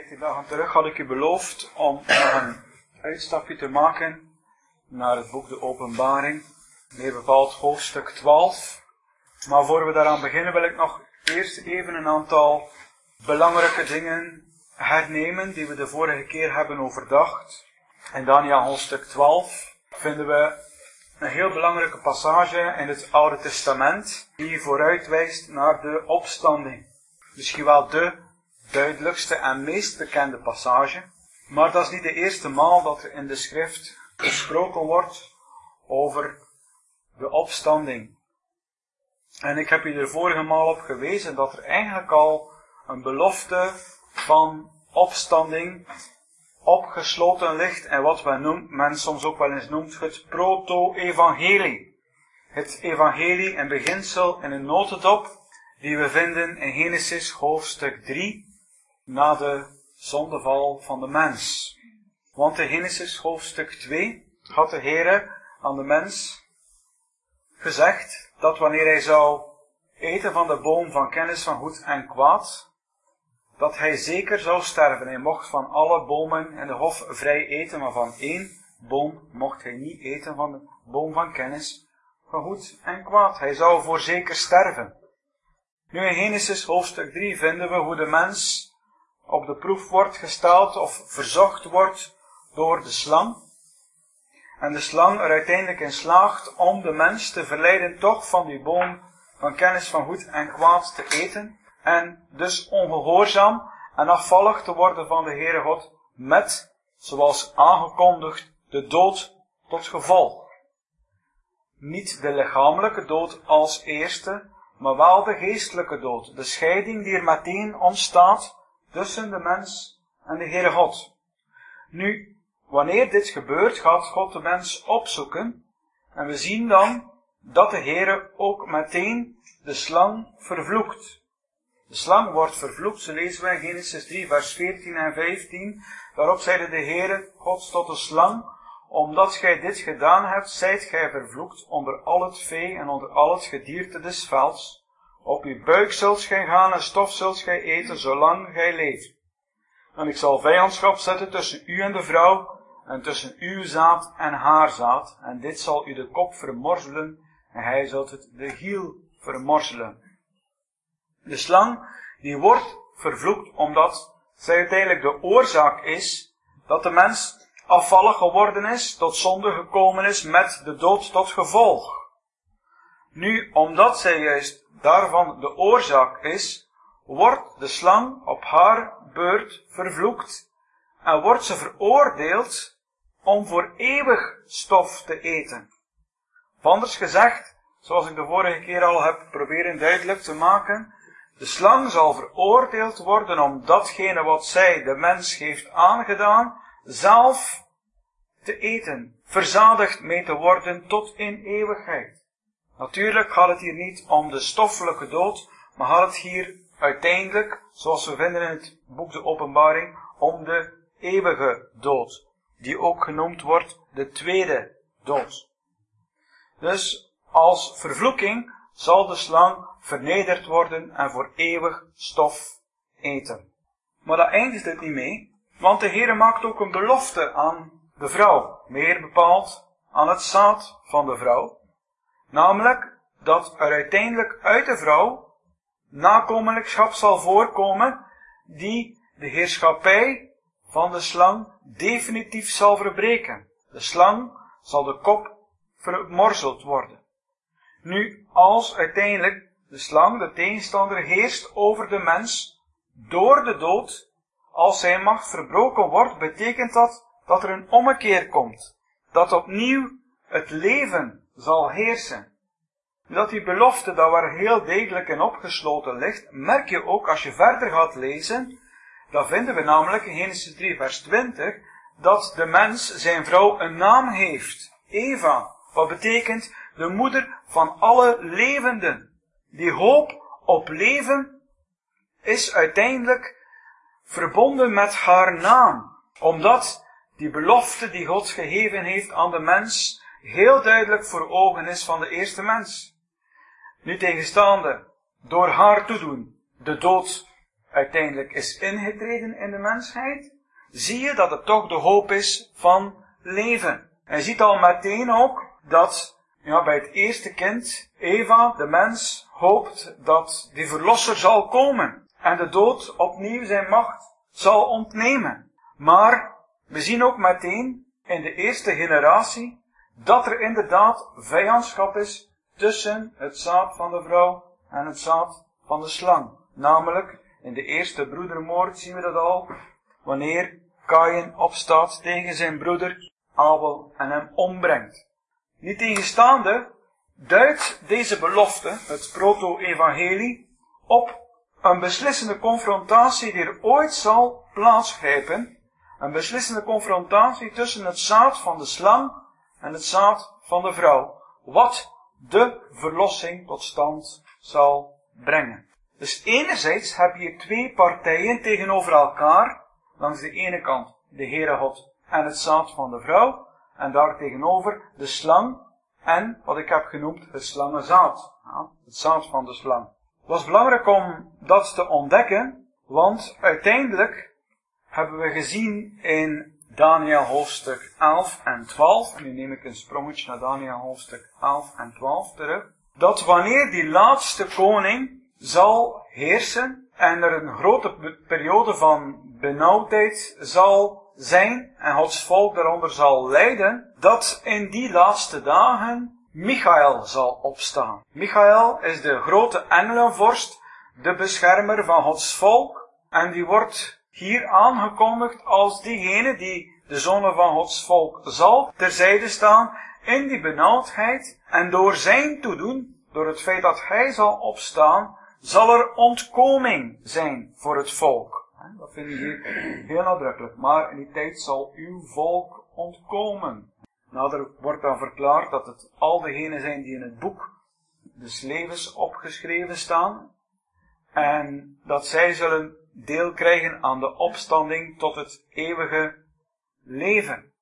14 dagen terug had ik u beloofd om nog een uitstapje te maken naar het boek De Openbaring, meer bepaald hoofdstuk 12. Maar voor we daaraan beginnen wil ik nog eerst even een aantal belangrijke dingen hernemen die we de vorige keer hebben overdacht. In Daniël hoofdstuk 12 vinden we een heel belangrijke passage in het Oude Testament die vooruitwijst naar de opstanding. Misschien wel de duidelijkste en meest bekende passage, maar dat is niet de eerste maal dat er in de schrift gesproken wordt over de opstanding. En ik heb u er vorige maal op gewezen dat er eigenlijk al een belofte van opstanding opgesloten ligt en wat men soms ook wel eens noemt het proto-evangelie. Het evangelie en beginsel in een notendop die we vinden in Genesis hoofdstuk 3 na de zondeval van de mens. Want in Genesis hoofdstuk 2 had de Heere aan de mens gezegd dat wanneer hij zou eten van de boom van kennis van goed en kwaad, dat hij zeker zou sterven. Hij mocht van alle bomen in de hof vrij eten, maar van één boom mocht hij niet eten, van de boom van kennis van goed en kwaad. Hij zou voorzeker sterven. Nu in Genesis hoofdstuk 3 vinden we hoe de mens op de proef wordt gesteld of verzocht wordt door de slang. En de slang er uiteindelijk in slaagt om de mens te verleiden toch van die boom van kennis van goed en kwaad te eten. En dus ongehoorzaam en afvallig te worden van de Heere God met, zoals aangekondigd, de dood tot gevolg. Niet de lichamelijke dood als eerste, maar wel de geestelijke dood. De scheiding die er meteen ontstaat tussen de mens en de Heere God. Nu, wanneer dit gebeurt, gaat God de mens opzoeken. En we zien dan dat de Heere ook meteen de slang vervloekt. De slang wordt vervloekt, zo lezen wij in Genesis 3 vers 14 en 15. Daarop zeide de Heere God tot de slang: omdat gij dit gedaan hebt, zijt gij vervloekt onder al het vee en onder al het gedierte des velds. Op uw buik zult gij gaan en stof zult gij eten, zolang gij leeft. En ik zal vijandschap zetten tussen u en de vrouw, en tussen uw zaad en haar zaad. En dit zal u de kop vermorzelen, en hij zult het de hiel vermorzelen. De slang, die wordt vervloekt, omdat zij uiteindelijk de oorzaak is dat de mens afvallig geworden is, tot zonde gekomen is, met de dood tot gevolg. Nu, omdat zij juist daarvan de oorzaak is, wordt de slang op haar beurt vervloekt en wordt ze veroordeeld om voor eeuwig stof te eten. Of anders gezegd, zoals ik de vorige keer al heb proberen duidelijk te maken, de slang zal veroordeeld worden om datgene wat zij, de mens, heeft aangedaan, zelf te eten, verzadigd mee te worden tot in eeuwigheid. Natuurlijk gaat het hier niet om de stoffelijke dood, maar gaat het hier uiteindelijk, zoals we vinden in het boek De Openbaring, om de eeuwige dood, die ook genoemd wordt de tweede dood. Dus als vervloeking zal de slang vernederd worden en voor eeuwig stof eten. Maar dat eindigt het niet mee, want de Heere maakt ook een belofte aan de vrouw, meer bepaald aan het zaad van de vrouw. Namelijk dat er uiteindelijk uit de vrouw nakomelingschap zal voorkomen die de heerschappij van de slang definitief zal verbreken. De slang zal de kop vermorzeld worden. Nu, als uiteindelijk de slang, de tegenstander, heerst over de mens door de dood, als zijn macht verbroken wordt, betekent dat dat er een ommekeer komt. Dat opnieuw het leven zal heersen. Dat die belofte daar waar heel degelijk in opgesloten ligt, merk je ook als je verder gaat lezen. Dan vinden we namelijk in Genesis 3 vers 20 dat de mens zijn vrouw een naam heeft. Eva. Wat betekent de moeder van alle levenden. Die hoop op leven is uiteindelijk verbonden met haar naam. Omdat die belofte die God gegeven heeft aan de mens heel duidelijk voor ogen is van de eerste mens. Nu tegenstaande, door haar toedoen, de dood uiteindelijk is ingetreden in de mensheid, zie je dat het toch de hoop is van leven. En je ziet al meteen ook dat bij het eerste kind, Eva, de mens, hoopt dat die verlosser zal komen en de dood opnieuw zijn macht zal ontnemen. Maar we zien ook meteen in de eerste generatie dat er inderdaad vijandschap is tussen het zaad van de vrouw en het zaad van de slang. Namelijk, in de eerste broedermoord zien we dat al, wanneer Kaïn opstaat tegen zijn broeder Abel en hem ombrengt. Niettegenstaande duidt deze belofte, het proto-evangelie, op een beslissende confrontatie die er ooit zal plaatsgrijpen. Een beslissende confrontatie tussen het zaad van de slang en het zaad van de vrouw. Wat de verlossing tot stand zal brengen. Dus enerzijds heb je twee partijen tegenover elkaar. Langs de ene kant de Heere God en het zaad van de vrouw. En daar tegenover de slang en wat ik heb genoemd het slangenzaad. Het zaad van de slang. Het was belangrijk om dat te ontdekken, want uiteindelijk hebben we gezien in Daniël hoofdstuk 11 en 12, en nu neem ik een sprongetje naar Daniël hoofdstuk 11 en 12 terug, dat wanneer die laatste koning zal heersen en er een grote periode van benauwdheid zal zijn en Gods volk daaronder zal lijden, dat in die laatste dagen Michael zal opstaan. Michael is de grote engelenvorst, de beschermer van Gods volk, en die wordt hier aangekondigd als diegene die de zonen van Gods volk zal terzijde staan in die benauwdheid, en door zijn toedoen, door het feit dat hij zal opstaan, zal er ontkoming zijn voor het volk. Dat vind ik hier heel nadrukkelijk. Maar in die tijd zal uw volk ontkomen. Nader wordt dan verklaard dat het al degenen zijn die in het boek des levens opgeschreven staan. En dat zij zullen deel krijgen aan de opstanding tot het eeuwige leven.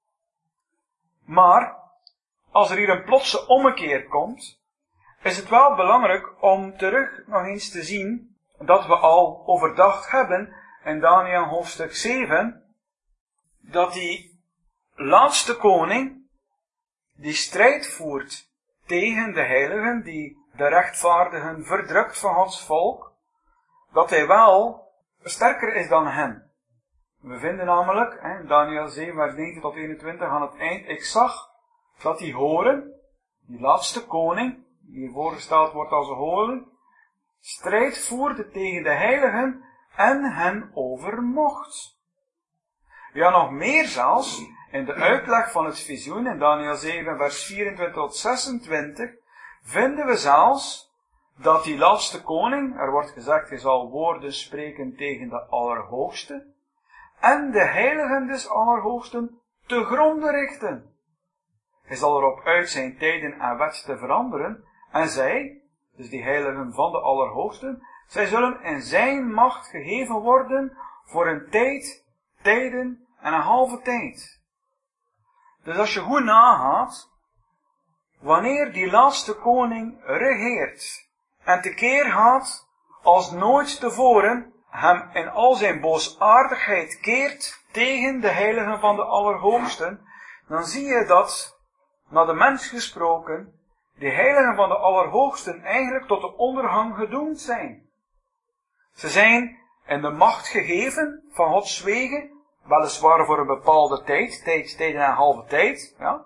Maar, als er hier een plotse ommekeer komt, is het wel belangrijk om terug nog eens te zien dat we al overdacht hebben in Daniël hoofdstuk 7, dat die laatste koning die strijd voert tegen de heiligen, die de rechtvaardigen verdrukt van Gods volk, dat hij wel sterker is dan hen. We vinden namelijk, in Daniël 7 vers 19 tot 21 aan het eind, ik zag dat die horen, die laatste koning, die hier voorgesteld wordt als een horen, strijd voerde tegen de heiligen en hen overmocht. Ja, nog meer zelfs, in de uitleg van het visioen in Daniël 7 vers 24 tot 26, vinden we zelfs dat die laatste koning, er wordt gezegd, hij zal woorden spreken tegen de Allerhoogste, en de heiligen des Allerhoogsten te gronde richten. Hij zal erop uit zijn tijden en wet te veranderen, en zij, dus die heiligen van de Allerhoogsten, zij zullen in zijn macht gegeven worden voor een tijd, tijden en een halve tijd. Dus als je goed nagaat, wanneer die laatste koning regeert en tekeer gaat als nooit tevoren, hem in al zijn boosaardigheid keert tegen de heiligen van de Allerhoogsten, dan zie je dat, naar de mens gesproken, de heiligen van de Allerhoogsten eigenlijk tot de ondergang gedoemd zijn. Ze zijn in de macht gegeven van Gods wegen, weliswaar voor een bepaalde tijd, tijden en halve tijd, ja.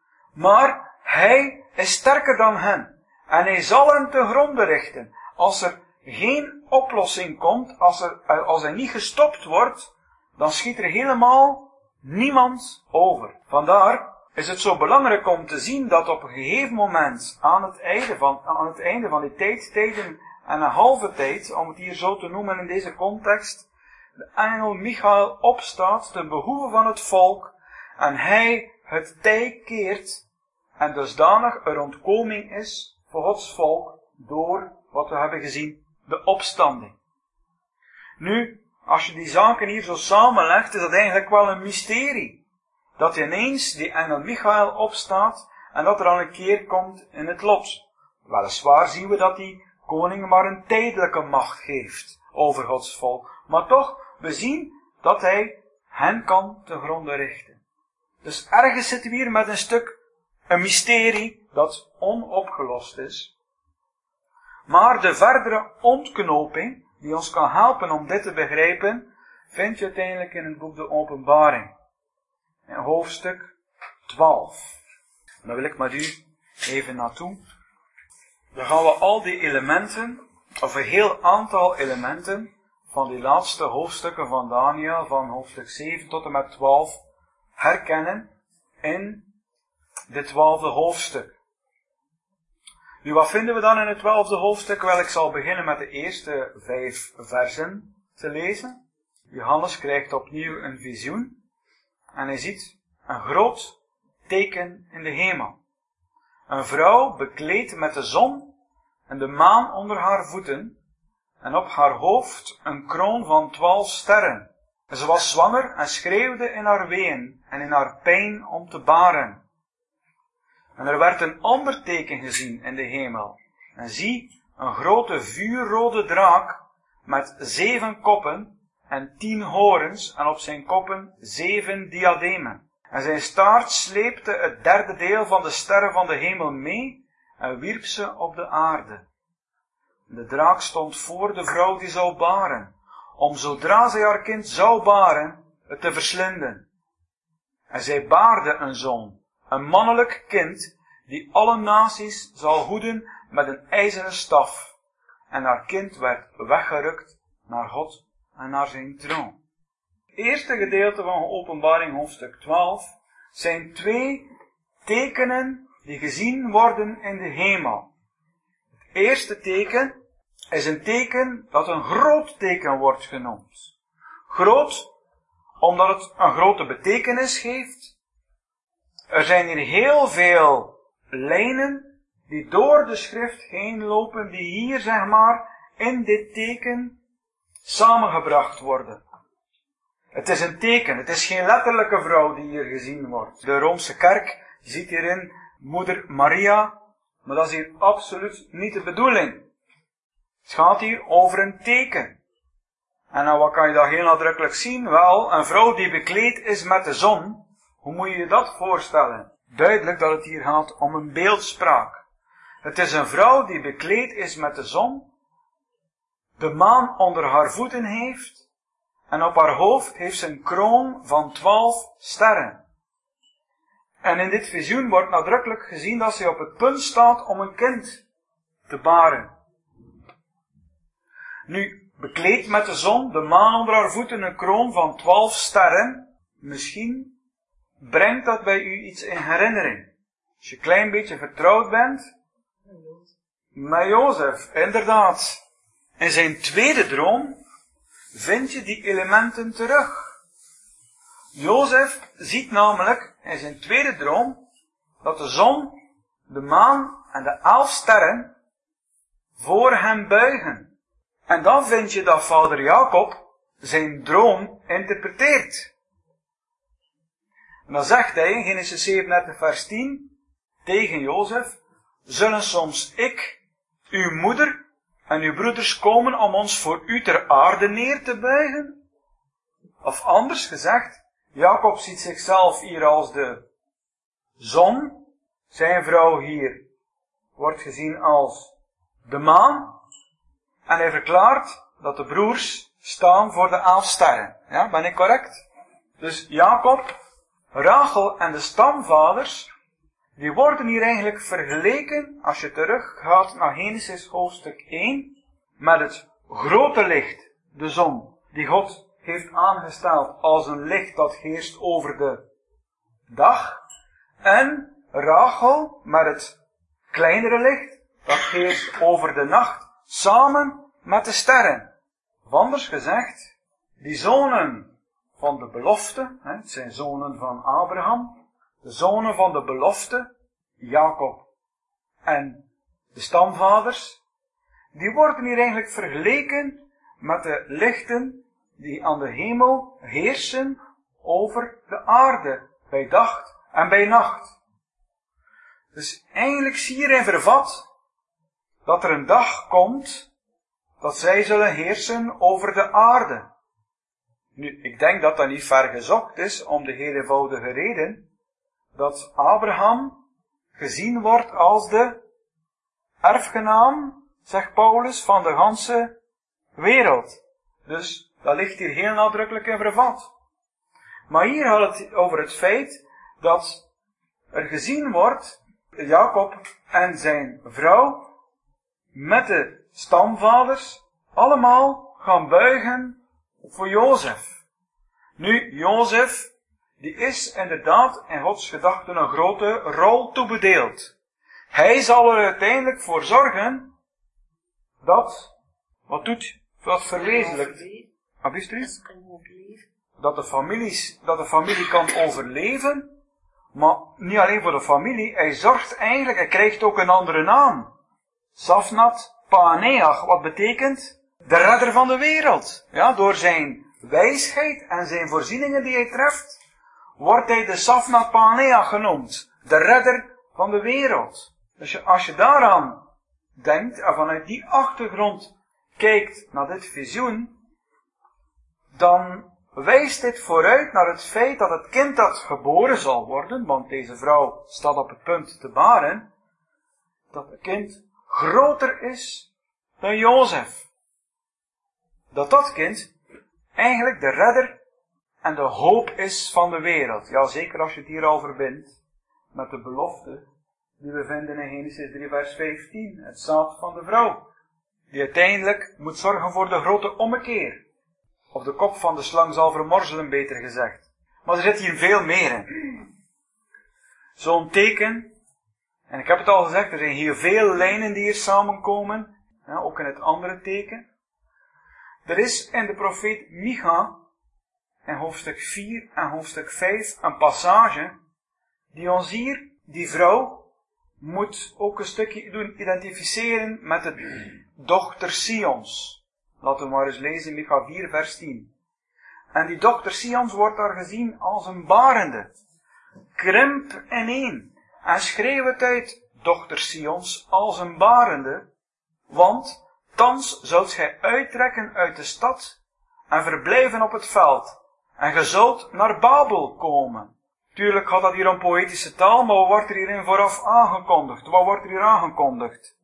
Maar hij is sterker dan hen. En hij zal hen te gronde richten. Als er geen oplossing komt, als hij niet gestopt wordt, dan schiet er helemaal niemand over. Vandaar is het zo belangrijk om te zien dat op een gegeven moment, aan het einde van die tijd, tijden en een halve tijd, om het hier zo te noemen in deze context, de engel Michael opstaat ten behoeve van het volk en hij het tij keert en dusdanig er ontkoming is voor Gods volk door wat we hebben gezien, de opstanding. Nu, als je die zaken hier zo samenlegt, is dat eigenlijk wel een mysterie. Dat ineens die engel Michael opstaat en dat er al een keer komt in het lot. Weliswaar zien we dat die koning maar een tijdelijke macht geeft. over Gods volk. Maar toch, we zien dat hij hen kan te gronde richten. Dus ergens zitten we hier met een mysterie dat onopgelost is. Maar de verdere ontknoping, die ons kan helpen om dit te begrijpen, vind je uiteindelijk in het boek De Openbaring. In hoofdstuk 12. Daar wil ik met u even naartoe. Dan gaan we al die elementen, of een heel aantal elementen, van die laatste hoofdstukken van Daniel, van hoofdstuk 7 tot en met 12, herkennen in dit 12e hoofdstuk. Nu, wat vinden we dan in het 12e hoofdstuk? Wel, ik zal beginnen met de eerste 5 versen te lezen. Johannes krijgt opnieuw een visioen en hij ziet een groot teken in de hemel. Een vrouw bekleed met de zon en de maan onder haar voeten en op haar hoofd een kroon van 12 sterren. En ze was zwanger en schreeuwde in haar ween en in haar pijn om te baren. En er werd een ander teken gezien in de hemel. En zie, een grote vuurrode draak met 7 koppen en 10 horens en op zijn koppen 7 diademen. En zijn staart sleepte het 3e deel van de sterren van de hemel mee en wierp ze op de aarde. De draak stond voor de vrouw die zou baren, om zodra zij haar kind zou baren, het te verslinden. En zij baarde een zoon, een mannelijk kind, die alle naties zal hoeden met een ijzeren staf. En haar kind werd weggerukt naar God en naar zijn troon. Het eerste gedeelte van Openbaring hoofdstuk 12 zijn 2 tekenen die gezien worden in de hemel. Het eerste teken is een teken dat een groot teken wordt genoemd. Groot, omdat het een grote betekenis geeft. Er zijn hier heel veel lijnen die door de schrift heen lopen, die hier, zeg maar, in dit teken samengebracht worden. Het is een teken, het is geen letterlijke vrouw die hier gezien wordt. De Roomse kerk ziet hierin moeder Maria, maar dat is hier absoluut niet de bedoeling. Het gaat hier over een teken. En nou, wat kan je daar heel nadrukkelijk zien? Wel, een vrouw die bekleed is met de zon. Hoe moet je je dat voorstellen? Duidelijk dat het hier gaat om een beeldspraak. Het is een vrouw die bekleed is met de zon, de maan onder haar voeten heeft, en op haar hoofd heeft ze een kroon van 12 sterren. En in dit visioen wordt nadrukkelijk gezien dat ze op het punt staat om een kind te baren. Nu, bekleed met de zon, de maan onder haar voeten, een kroon van 12 sterren. Misschien brengt dat bij u iets in herinnering. Als je een klein beetje vertrouwd bent met Jozef, inderdaad. In zijn tweede droom vind je die elementen terug. Jozef ziet namelijk in zijn tweede droom dat de zon, de maan en de 11 sterren voor hem buigen. En dan vind je dat vader Jacob zijn droom interpreteert. En dan zegt hij in Genesis 37 vers 10 tegen Jozef: zullen soms ik, uw moeder en uw broeders komen om ons voor u ter aarde neer te buigen? Of anders gezegd, Jacob ziet zichzelf hier als de zon. Zijn vrouw hier wordt gezien als de maan. En hij verklaart dat de broers staan voor de 11 sterren. Ja, ben ik correct? Dus Jacob, Rachel en de stamvaders, die worden hier eigenlijk vergeleken, als je teruggaat naar Genesis hoofdstuk 1, met het grote licht, de zon, die God heeft aangesteld als een licht dat heerst over de dag. En Rachel met het kleinere licht, dat heerst over de nacht, samen met de sterren. Of anders gezegd, die zonen van de belofte, het zijn zonen van Abraham, de zonen van de belofte, Jacob en de stamvaders, die worden hier eigenlijk vergeleken met de lichten die aan de hemel heersen over de aarde, bij dag en bij nacht. Dus eigenlijk zie je hierin vervat dat er een dag komt dat zij zullen heersen over de aarde. Nu, ik denk dat dat niet ver gezocht is, om de heel eenvoudige reden, dat Abraham gezien wordt als de erfgenaam, zegt Paulus, van de ganse wereld. Dus, dat ligt hier heel nadrukkelijk in vervat. Maar hier gaat het over het feit dat er gezien wordt, Jacob en zijn vrouw, met de stamvaders, allemaal gaan buigen voor Jozef. Nu, Jozef, die is inderdaad in Gods gedachten een grote rol toebedeeld. Hij zal er uiteindelijk voor zorgen dat, wat doet, dat verwezenlijkt. Dat de familie kan overleven, maar niet alleen voor de familie, hij zorgt eigenlijk, hij krijgt ook een andere naam. Safnat Paaneach, wat betekent de redder van de wereld. Ja, door zijn wijsheid en zijn voorzieningen die hij treft, wordt hij de Safnat Paaneach genoemd. De redder van de wereld. Dus als je daaraan denkt en vanuit die achtergrond kijkt naar dit visioen, dan wijst dit vooruit naar het feit dat het kind dat geboren zal worden, want deze vrouw staat op het punt te baren, dat het kind groter is dan Jozef. Dat kind eigenlijk de redder en de hoop is van de wereld. Ja, zeker als je het hier al verbindt met de belofte die we vinden in Genesis 3 vers 15. Het zaad van de vrouw. Die uiteindelijk moet zorgen voor de grote ommekeer. Of de kop van de slang zal vermorzelen, beter gezegd. Maar er zit hier veel meer in. Zo'n teken, en ik heb het al gezegd, er zijn hier veel lijnen die hier samenkomen. Ja, ook in het andere teken. Er is in de profeet Micha, in hoofdstuk 4 en hoofdstuk 5, een passage die ons hier, die vrouw, moet ook een stukje doen identificeren met de dochter Sions. Laten we maar eens lezen, Micha 4 vers 10. En die dochter Sions wordt daar gezien als een barende. Krimp ineen. En schreeuw het uit, dochter Sions, als een barende. Want thans zult gij uittrekken uit de stad en verblijven op het veld. En ge zult naar Babel komen. Tuurlijk gaat dat hier om poëtische taal, maar wat wordt er hierin vooraf aangekondigd? Wat wordt er hier aangekondigd?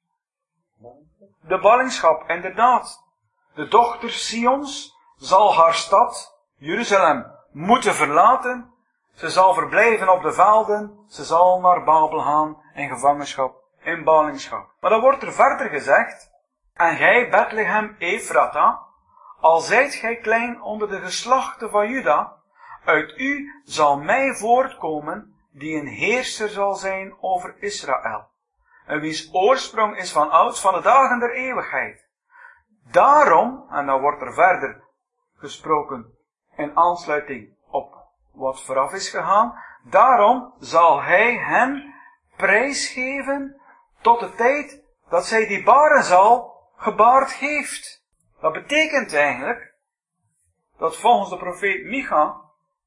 De ballingschap, inderdaad. De dochter Sions zal haar stad, Jeruzalem, moeten verlaten. Ze zal verblijven op de velden. Ze zal naar Babel gaan in gevangenschap, in ballingschap. Maar dan wordt er verder gezegd, en gij, Bethlehem Ephrata, al zijt gij klein onder de geslachten van Juda, uit u zal mij voortkomen, die een heerser zal zijn over Israël. En wiens oorsprong is van ouds, van de dagen der eeuwigheid. Daarom, en dan wordt er verder gesproken in aansluiting op wat vooraf is gegaan, daarom zal hij hen prijsgeven tot de tijd dat zij die baren zal gebaard heeft. Dat betekent eigenlijk dat volgens de profeet Micha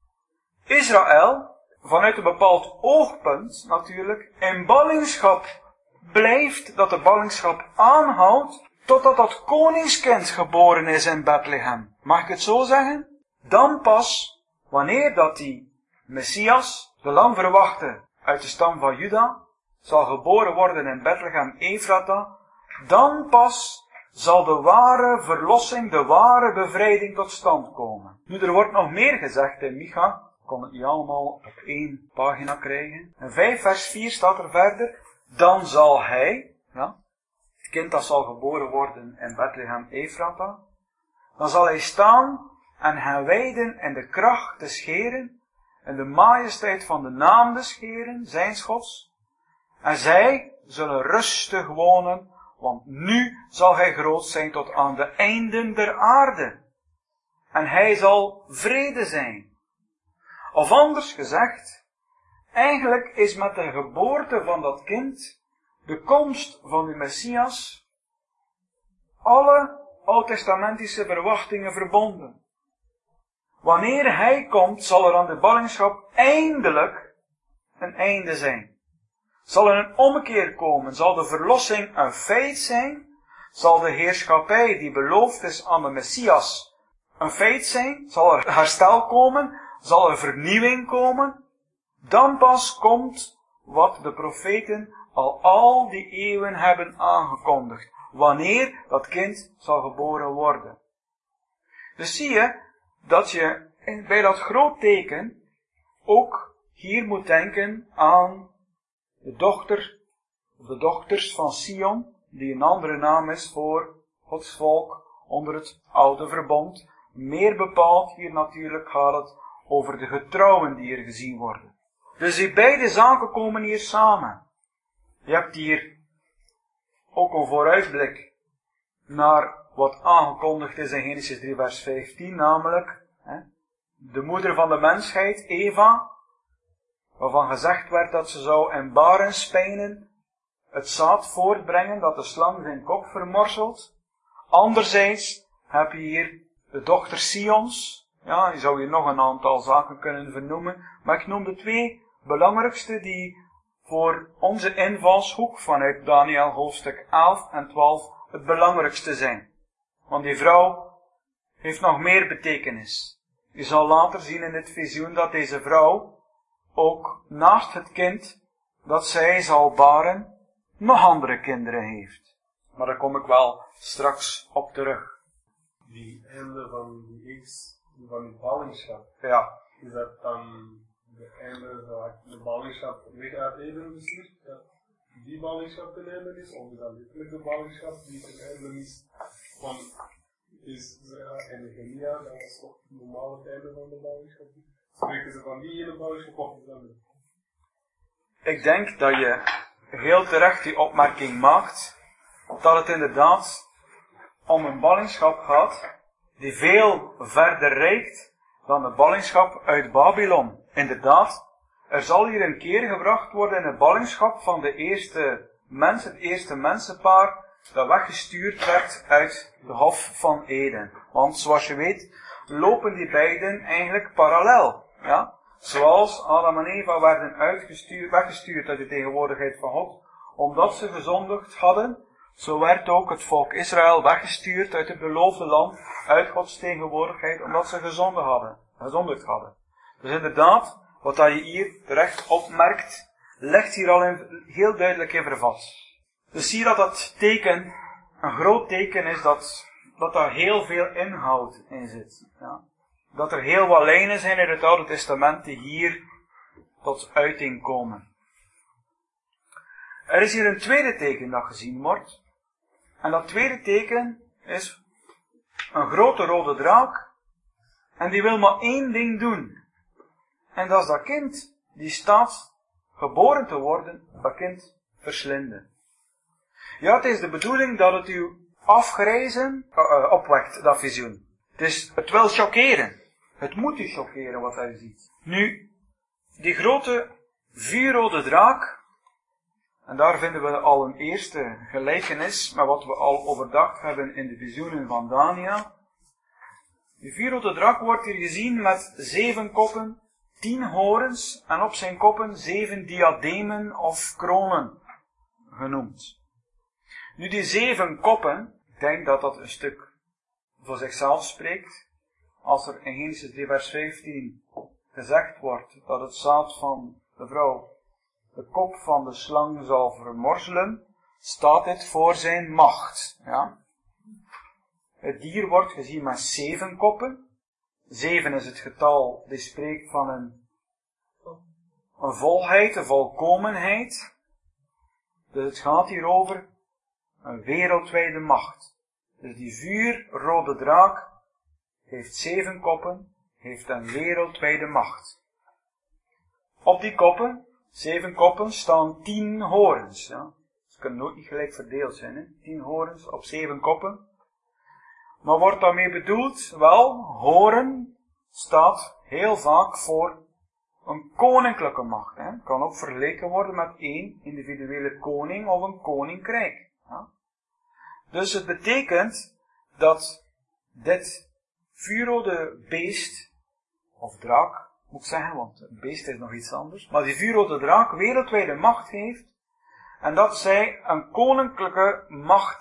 Israël vanuit een bepaald oogpunt natuurlijk in ballingschap blijft, dat de ballingschap aanhoudt totdat dat koningskind geboren is in Bethlehem. Mag ik het zo zeggen? Dan pas, wanneer dat die Messias, de lang verwachte uit de stam van Juda, zal geboren worden in Bethlehem Ephrata, dan pas zal de ware verlossing, de ware bevrijding tot stand komen. Nu, er wordt nog meer gezegd in Micha. Ik kon het niet allemaal op 1 pagina krijgen. In 5 vers 4 staat er verder, dan zal hij, ja, het kind dat zal geboren worden in Bethlehem Ephrata, dan zal hij staan en hen wijden in de kracht des Heeren, in de majesteit van de naam des Heeren, zijns Gods. En zij zullen rustig wonen, want nu zal hij groot zijn tot aan de einden der aarde. En hij zal vrede zijn. Of anders gezegd, eigenlijk is met de geboorte van dat kind de komst van de Messias alle oud-testamentische verwachtingen verbonden. Wanneer hij komt, zal er aan de ballingschap eindelijk een einde zijn. Zal er een ommekeer komen, zal de verlossing een feit zijn, zal de heerschappij die beloofd is aan de Messias een feit zijn, zal er herstel komen, zal er vernieuwing komen, dan pas komt wat de profeten al die eeuwen hebben aangekondigd, wanneer dat kind zal geboren worden. Dus zie je dat je bij dat groot teken ook hier moet denken aan de dochter, of de dochters van Sion, die een andere naam is voor Gods volk onder het oude verbond. Meer bepaald, hier natuurlijk gaat het over de getrouwen die er gezien worden. Dus die beide zaken komen hier samen. Je hebt hier ook een vooruitblik naar wat aangekondigd is in Genesis 3 vers 15, namelijk de moeder van de mensheid, Eva, waarvan gezegd werd dat ze zou in barenspijnen het zaad voortbrengen, dat de slang zijn kop vermorselt. Anderzijds heb je hier de dochter Sions. Ja, je zou hier nog een aantal zaken kunnen vernoemen, maar ik noem de twee belangrijkste die voor onze invalshoek vanuit Daniel hoofdstuk 11 en 12 het belangrijkste zijn. Want die vrouw heeft nog meer betekenis. Je zal later zien in het visioen dat deze vrouw ook naast het kind dat zij zal baren, nog andere kinderen heeft. Maar daar kom ik wel straks op terug. Die einde van die X, van die ballingschap. Ja. Is dat dan de einde van de ballingschap weg uit Eden beslist? Dat die ballingschap ten einde is? Of is dat letterlijk de ballingschap die ten einde is? Van is en de Genia, dat was toch normaal het einde van de ballingschap? Spreken ze van die ene ballingschap of is dat niet? Ik denk dat je heel terecht die opmerking maakt, dat het inderdaad om een ballingschap gaat die veel verder reikt dan de ballingschap uit Babylon. Inderdaad, er zal hier een keer gebracht worden in de ballingschap van de eerste mens, het eerste mensenpaar dat weggestuurd werd uit de Hof van Eden. Want zoals je weet, lopen die beiden eigenlijk parallel. Ja? Zoals Adam en Eva werden weggestuurd uit de tegenwoordigheid van God, omdat ze gezondigd hadden, zo werd ook het volk Israël weggestuurd uit het beloofde land, uit Gods tegenwoordigheid, omdat ze gezondigd hadden. Dus inderdaad, wat dat je hier terecht opmerkt, ligt hier al heel duidelijk in vervat. Dus zie dat dat teken, een groot teken is dat daar heel veel inhoud in zit. Ja. Dat er heel wat lijnen zijn in het Oude Testament die hier tot uiting komen. Er is hier een tweede teken dat gezien wordt. En dat tweede teken is een grote rode draak. En die wil maar één ding doen. En dat is dat kind die staat geboren te worden, dat kind verslinden. Ja, het is de bedoeling dat het u afgrijzen opwekt, dat visioen. Het wil chockeren. Het moet u chockeren wat hij ziet. Nu, die grote vuurrode draak, en daar vinden we al een eerste gelijkenis met wat we al overdacht hebben in de visioenen van Daniel. Die vuurrode draak wordt hier gezien met 7 koppen, 10 horens en op zijn koppen 7 diademen of kronen genoemd. Nu die 7 koppen, ik denk dat dat een stuk voor zichzelf spreekt. Als er in Genesis 3 vers 15 gezegd wordt dat het zaad van de vrouw de kop van de slang zal vermorzelen, staat dit voor zijn macht. Ja? Het dier wordt gezien met 7 koppen. 7 is het getal die spreekt van een volheid, een volkomenheid. Dus het gaat hier over een wereldwijde macht. Dus die vuurrode draak heeft 7 koppen, heeft een wereldwijde macht. Op die koppen, 7 koppen, staan 10 horens. Ja? Ze kunnen nooit niet gelijk verdeeld zijn. Hè? 10 horens op 7 koppen. Maar wordt daarmee bedoeld? Wel, horen staat heel vaak voor een koninklijke macht. Hè? Kan ook vergeleken worden met één individuele koning of een koninkrijk. Ja? Dus het betekent dat dit vuurrode beest, of draak, moet ik zeggen, want een beest is nog iets anders, maar die vuurrode draak wereldwijde macht heeft, en dat zij een koninklijke macht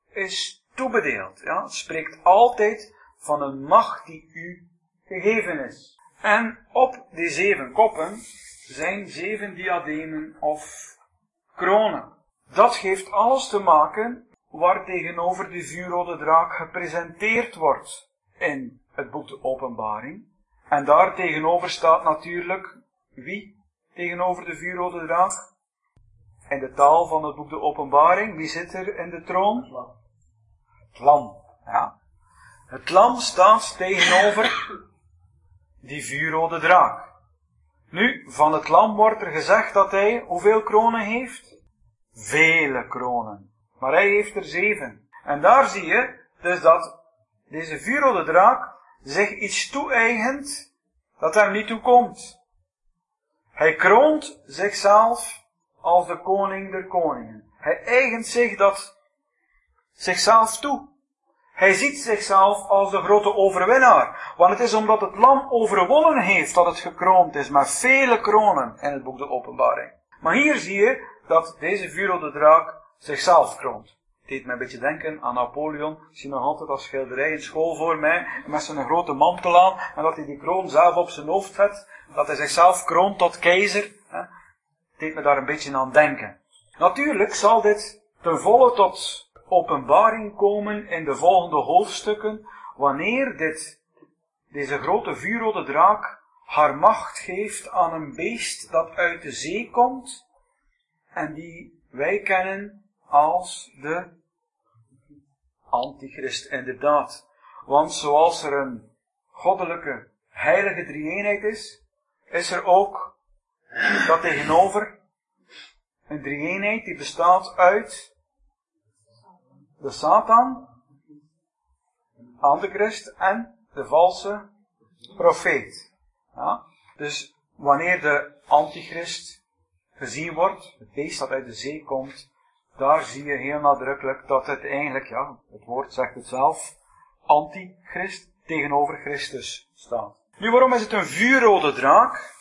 is toebedeeld. Ja? Het spreekt altijd van een macht die u gegeven is. En op die 7 koppen zijn 7 diademen of kronen. Dat heeft alles te maken waar tegenover de vuurrode draak gepresenteerd wordt in het boek de Openbaring. En daar tegenover staat natuurlijk wie tegenover de vuurrode draak? In de taal van het boek de Openbaring, wie zit er in de troon? Het lam. Ja. Het lam staat tegenover die vuurrode draak. Nu, van het lam wordt er gezegd dat hij hoeveel kronen heeft? Vele kronen. Maar hij heeft er 7. En daar zie je dus dat deze vuurrode draak zich iets toe-eigent dat hem niet toekomt. Hij kroont zichzelf als de koning der koningen. Hij eigent zich dat zichzelf toe. Hij ziet zichzelf als de grote overwinnaar. Want het is omdat het lam overwonnen heeft dat het gekroond is met vele kronen in het boek de Openbaring. Maar hier zie je dat deze vuurrode draak zichzelf kroont. Het deed me een beetje denken aan Napoleon. Ik zie nog altijd als schilderij in school voor mij, met zijn grote mantel aan, en dat hij die kroon zelf op zijn hoofd zet, dat hij zichzelf kroont tot keizer. Het deed me daar een beetje aan denken. Natuurlijk zal dit ten volle tot openbaring komen in de volgende hoofdstukken, wanneer deze grote vuurrode draak haar macht geeft aan een beest dat uit de zee komt, en die wij kennen als de Antichrist, inderdaad. Want zoals er een goddelijke, heilige drie-eenheid is er ook dat tegenover een drie-eenheid die bestaat uit de Satan, Antichrist en de valse profeet. Ja? Dus wanneer de Antichrist gezien wordt, het beest dat uit de zee komt, daar zie je heel nadrukkelijk dat het eigenlijk, ja, het woord zegt het zelf, Antichrist tegenover Christus staat. Nu, waarom is het een vuurrode draak?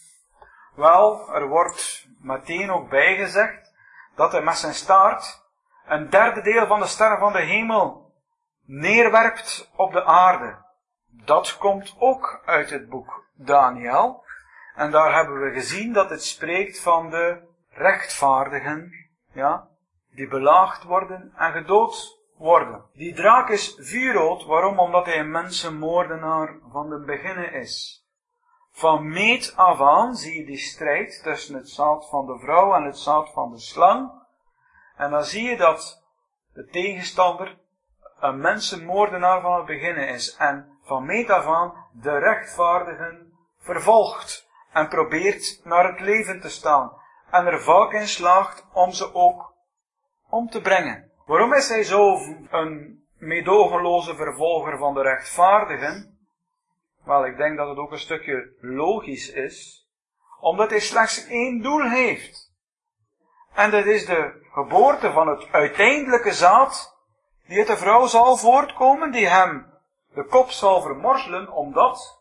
Wel, er wordt meteen ook bijgezegd dat hij met zijn staart een derde deel van de sterren van de hemel neerwerpt op de aarde. Dat komt ook uit het boek Daniel. En daar hebben we gezien dat het spreekt van de rechtvaardigen, ja, die belaagd worden en gedood worden. Die draak is vuurrood, waarom? Omdat hij een mensenmoordenaar van de beginnen is. Van meet af aan zie je die strijd tussen het zaad van de vrouw en het zaad van de slang. En dan zie je dat de tegenstander een mensenmoordenaar van het beginnen is. En van meet af aan de rechtvaardigen vervolgt. En probeert naar het leven te staan. En er vaak in slaagt om ze ook om te brengen. Waarom is hij zo een meedogenloze vervolger van de rechtvaardigen? Wel, ik denk dat het ook een stukje logisch is. Omdat hij slechts één doel heeft. En dat is de geboorte van het uiteindelijke zaad, die uit de vrouw zal voortkomen, die hem de kop zal vermorzelen om dat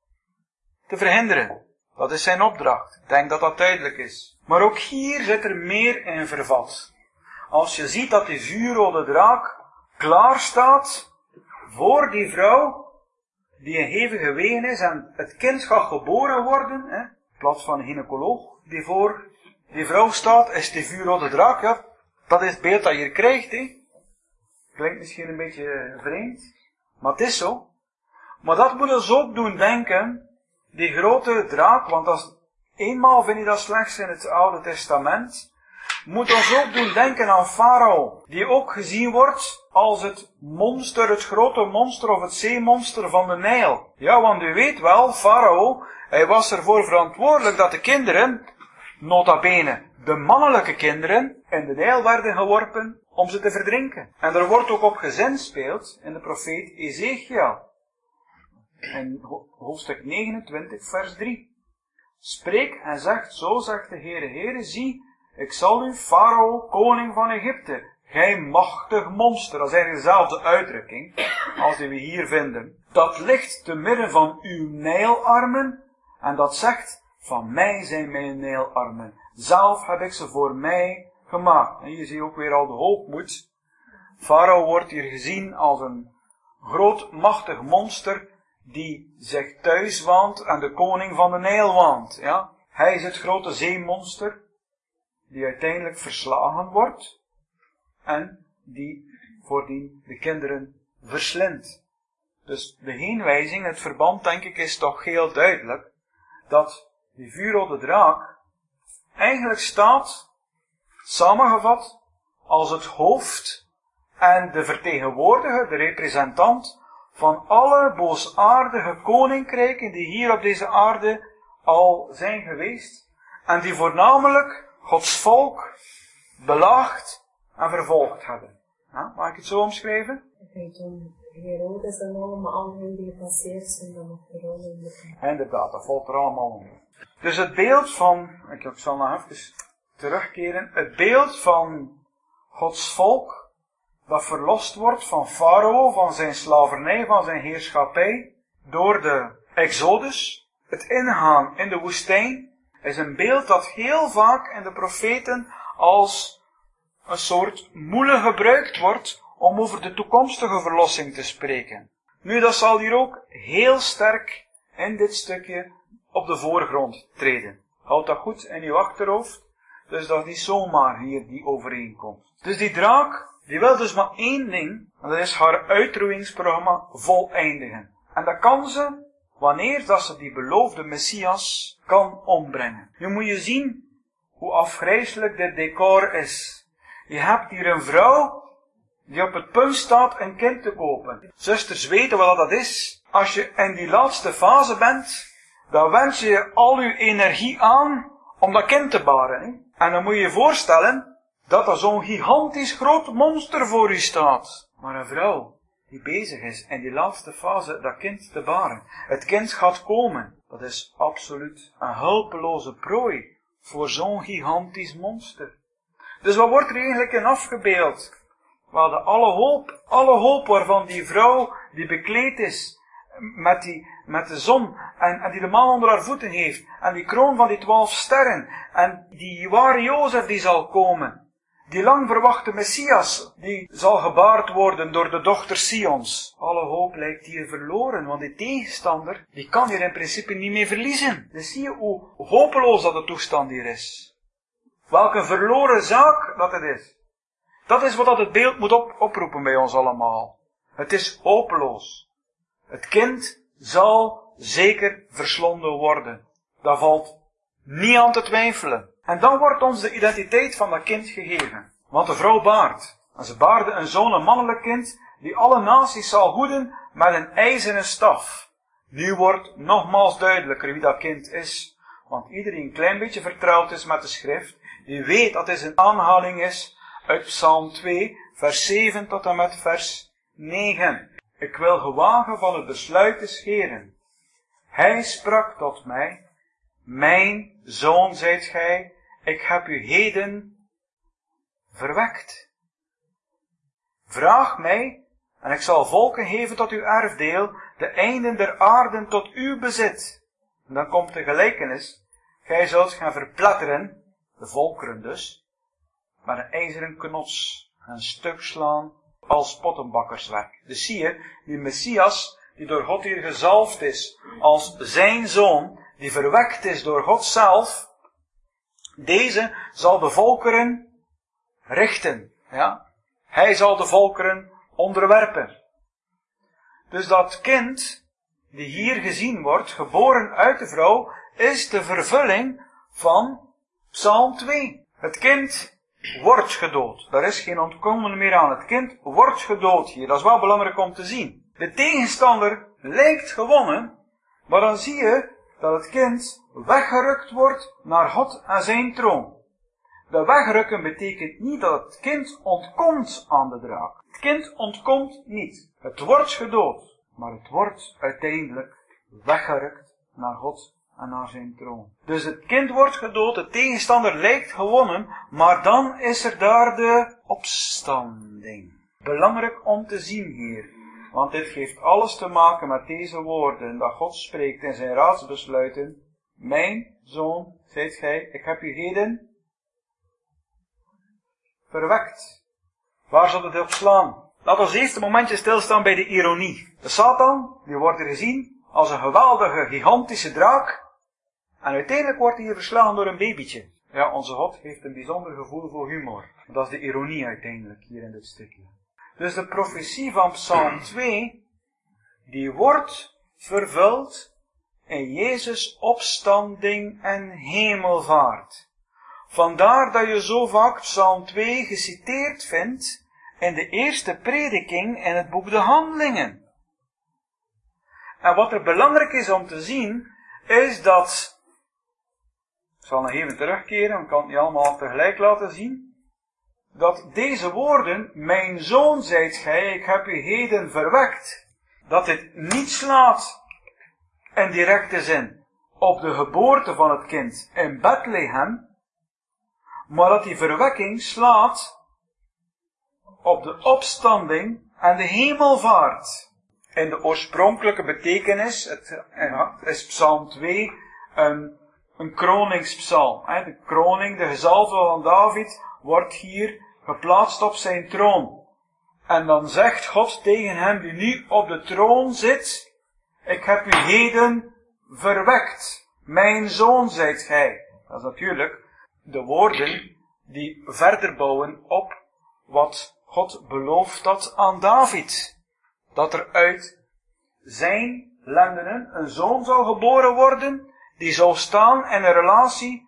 te verhinderen. Dat is zijn opdracht. Ik denk dat dat duidelijk is. Maar ook hier zit er meer in vervat. Als je ziet dat die vuurrode draak klaar staat voor die vrouw, die een hevige ween is en het kind gaat geboren worden, in plaats van een gynaecoloog die voor die vrouw staat, is die vuurrode draak, ja, dat is het beeld dat je hier krijgt, Klinkt misschien een beetje vreemd, maar het is zo. Maar dat moet ons ook doen denken, die grote draak, want eenmaal vind je dat slechts in het Oude Testament, moet ons ook doen denken aan Farao, die ook gezien wordt als het monster, het grote monster of het zeemonster van de Nijl. Ja, want u weet wel, Farao, hij was ervoor verantwoordelijk dat de kinderen, nota bene, de mannelijke kinderen, in de Nijl werden geworpen om ze te verdrinken. En er wordt ook op gezinspeeld in de profeet Ezekiel. In hoofdstuk 29, vers 3. Spreek en zegt, zo zegt de Heere, zie, ik zal u, Farao, koning van Egypte, gij machtig monster, dat is eigenlijk dezelfde uitdrukking als die we hier vinden, dat ligt te midden van uw Nijlarmen, en dat zegt, van mij zijn mijn Nijlarmen, zelf heb ik ze voor mij gemaakt. En hier zie je ook weer al de hoogmoed Farao wordt hier gezien als een groot, machtig monster die zich thuis waant en de koning van de Nijl waant. Ja? Hij is het grote zeemonster die uiteindelijk verslagen wordt en die voordien de kinderen verslindt. Dus de heenwijzing, het verband denk ik is toch heel duidelijk dat die vuurrode draak eigenlijk staat, samengevat, als het hoofd en de vertegenwoordiger, de representant van alle boosaardige koninkrijken die hier op deze aarde al zijn geweest en die voornamelijk Gods volk belaagd en vervolgd hebben. Ja, mag ik het zo omschrijven? Toen Herodes en allemaal die gepasseerd zijn dan op de rol in de Inderdaad, dat valt er allemaal onder. Dus het beeld van, ik zal nog even terugkeren, het beeld van Gods volk dat verlost wordt van Farao, van zijn slavernij, van zijn heerschappij, door de Exodus, het ingaan in de woestijn, is een beeld dat heel vaak in de profeten als een soort moele gebruikt wordt om over de toekomstige verlossing te spreken. Nu, dat zal hier ook heel sterk in dit stukje op de voorgrond treden. Houd dat goed in uw achterhoofd, dus dat is niet zomaar hier die overeenkomst. Dus die draak, die wil dus maar één ding, en dat is haar uitroeiingsprogramma voleindigen. En dat kan ze wanneer dat ze die beloofde Messias kan ombrengen. Nu moet je zien hoe afgrijselijk dit decor is. Je hebt hier een vrouw die op het punt staat een kind te kopen. Zusters weten wat dat is. Als je in die laatste fase bent, dan wend je al je energie aan om dat kind te baren. Hè? En dan moet je je voorstellen dat er zo'n gigantisch groot monster voor u staat. Maar een vrouw die bezig is in die laatste fase dat kind te baren. Het kind gaat komen. Dat is absoluut een hulpeloze prooi voor zo'n gigantisch monster. Dus wat wordt er eigenlijk in afgebeeld? Wel, alle hoop waarvan die vrouw die bekleed is met de zon en die de maan onder haar voeten heeft en die kroon van die 12 sterren en die ware Jozef die zal komen, die lang verwachte Messias die zal gebaard worden door de dochter Sions. Alle hoop lijkt hier verloren, want die tegenstander die kan hier in principe niet meer verliezen. Dus zie je hoe hopeloos dat de toestand hier is. Welke verloren zaak dat het is. Dat is wat dat het beeld moet oproepen bij ons allemaal. Het is hopeloos. Het kind zal zeker verslonden worden. Daar valt niet aan te twijfelen. En dan wordt ons de identiteit van dat kind gegeven. Want de vrouw baart. En ze baarde een zoon, een mannelijk kind, die alle naties zal hoeden met een ijzeren staf. Nu wordt nogmaals duidelijker wie dat kind is. Want iedereen die een klein beetje vertrouwd is met de schrift, die weet dat dit een aanhaling is uit Psalm 2, vers 7 tot en met vers 9. Ik wil gewagen van het besluit des Heeren. Hij sprak tot mij, mijn zoon zijt gij, ik heb u heden verwekt. Vraag mij, en ik zal volken geven tot uw erfdeel, de einden der aarden tot uw bezit. En dan komt de gelijkenis, gij zult gaan verpletteren, de volkeren dus, met een ijzeren knots en stuk slaan als pottenbakkerswerk. Dus zie je, die Messias, die door God hier gezalfd is, als zijn zoon, die verwekt is door God zelf, deze zal de volkeren richten. Ja? Hij zal de volkeren onderwerpen. Dus dat kind, die hier gezien wordt, geboren uit de vrouw, is de vervulling van Psalm 2. Het kind wordt gedood. Daar is geen ontkomen meer aan. Het kind wordt gedood hier. Dat is wel belangrijk om te zien. De tegenstander lijkt gewonnen, maar dan zie je dat het kind weggerukt wordt naar God en zijn troon. Dat wegrukken betekent niet dat het kind ontkomt aan de draak. Het kind ontkomt niet. Het wordt gedood, maar het wordt uiteindelijk weggerukt naar God en naar zijn troon. Dus het kind wordt gedood, de tegenstander lijkt gewonnen, maar dan is er daar de opstanding. Belangrijk om te zien hier, want dit heeft alles te maken met deze woorden dat God spreekt in zijn raadsbesluiten. Mijn zoon, zijt gij, ik heb u heden verwekt. Waar zal het op slaan? Laten we eerst een momentje stilstaan bij de ironie. De Satan, die wordt er gezien als een geweldige, gigantische draak. En uiteindelijk wordt hij hier verslagen door een babytje. Ja, onze God heeft een bijzonder gevoel voor humor. Dat is de ironie uiteindelijk hier in dit stukje. Dus de profetie van Psalm 2, die wordt vervuld in Jezus' opstanding en hemelvaart. Vandaar dat je zo vaak Psalm 2 geciteerd vindt in de eerste prediking in het boek De Handelingen. En wat er belangrijk is om te zien, is dat, ik zal nog even terugkeren, ik kan het niet allemaal tegelijk laten zien, dat deze woorden, mijn zoon zijt gij, ik heb u heden verwekt, dat dit niet slaat in directe zin op de geboorte van het kind in Bethlehem, maar dat die verwekking slaat op de opstanding en de hemelvaart. In de oorspronkelijke betekenis is Psalm 2 een kroningspsalm. De kroning, de gezalfde van David, wordt hier geplaatst op zijn troon. En dan zegt God tegen hem die nu op de troon zit, ik heb u heden verwekt. Mijn zoon zijt gij. Dat is natuurlijk de woorden die verder bouwen op wat God belooft had aan David. Dat er uit zijn lendenen een zoon zou geboren worden, die zou staan in een relatie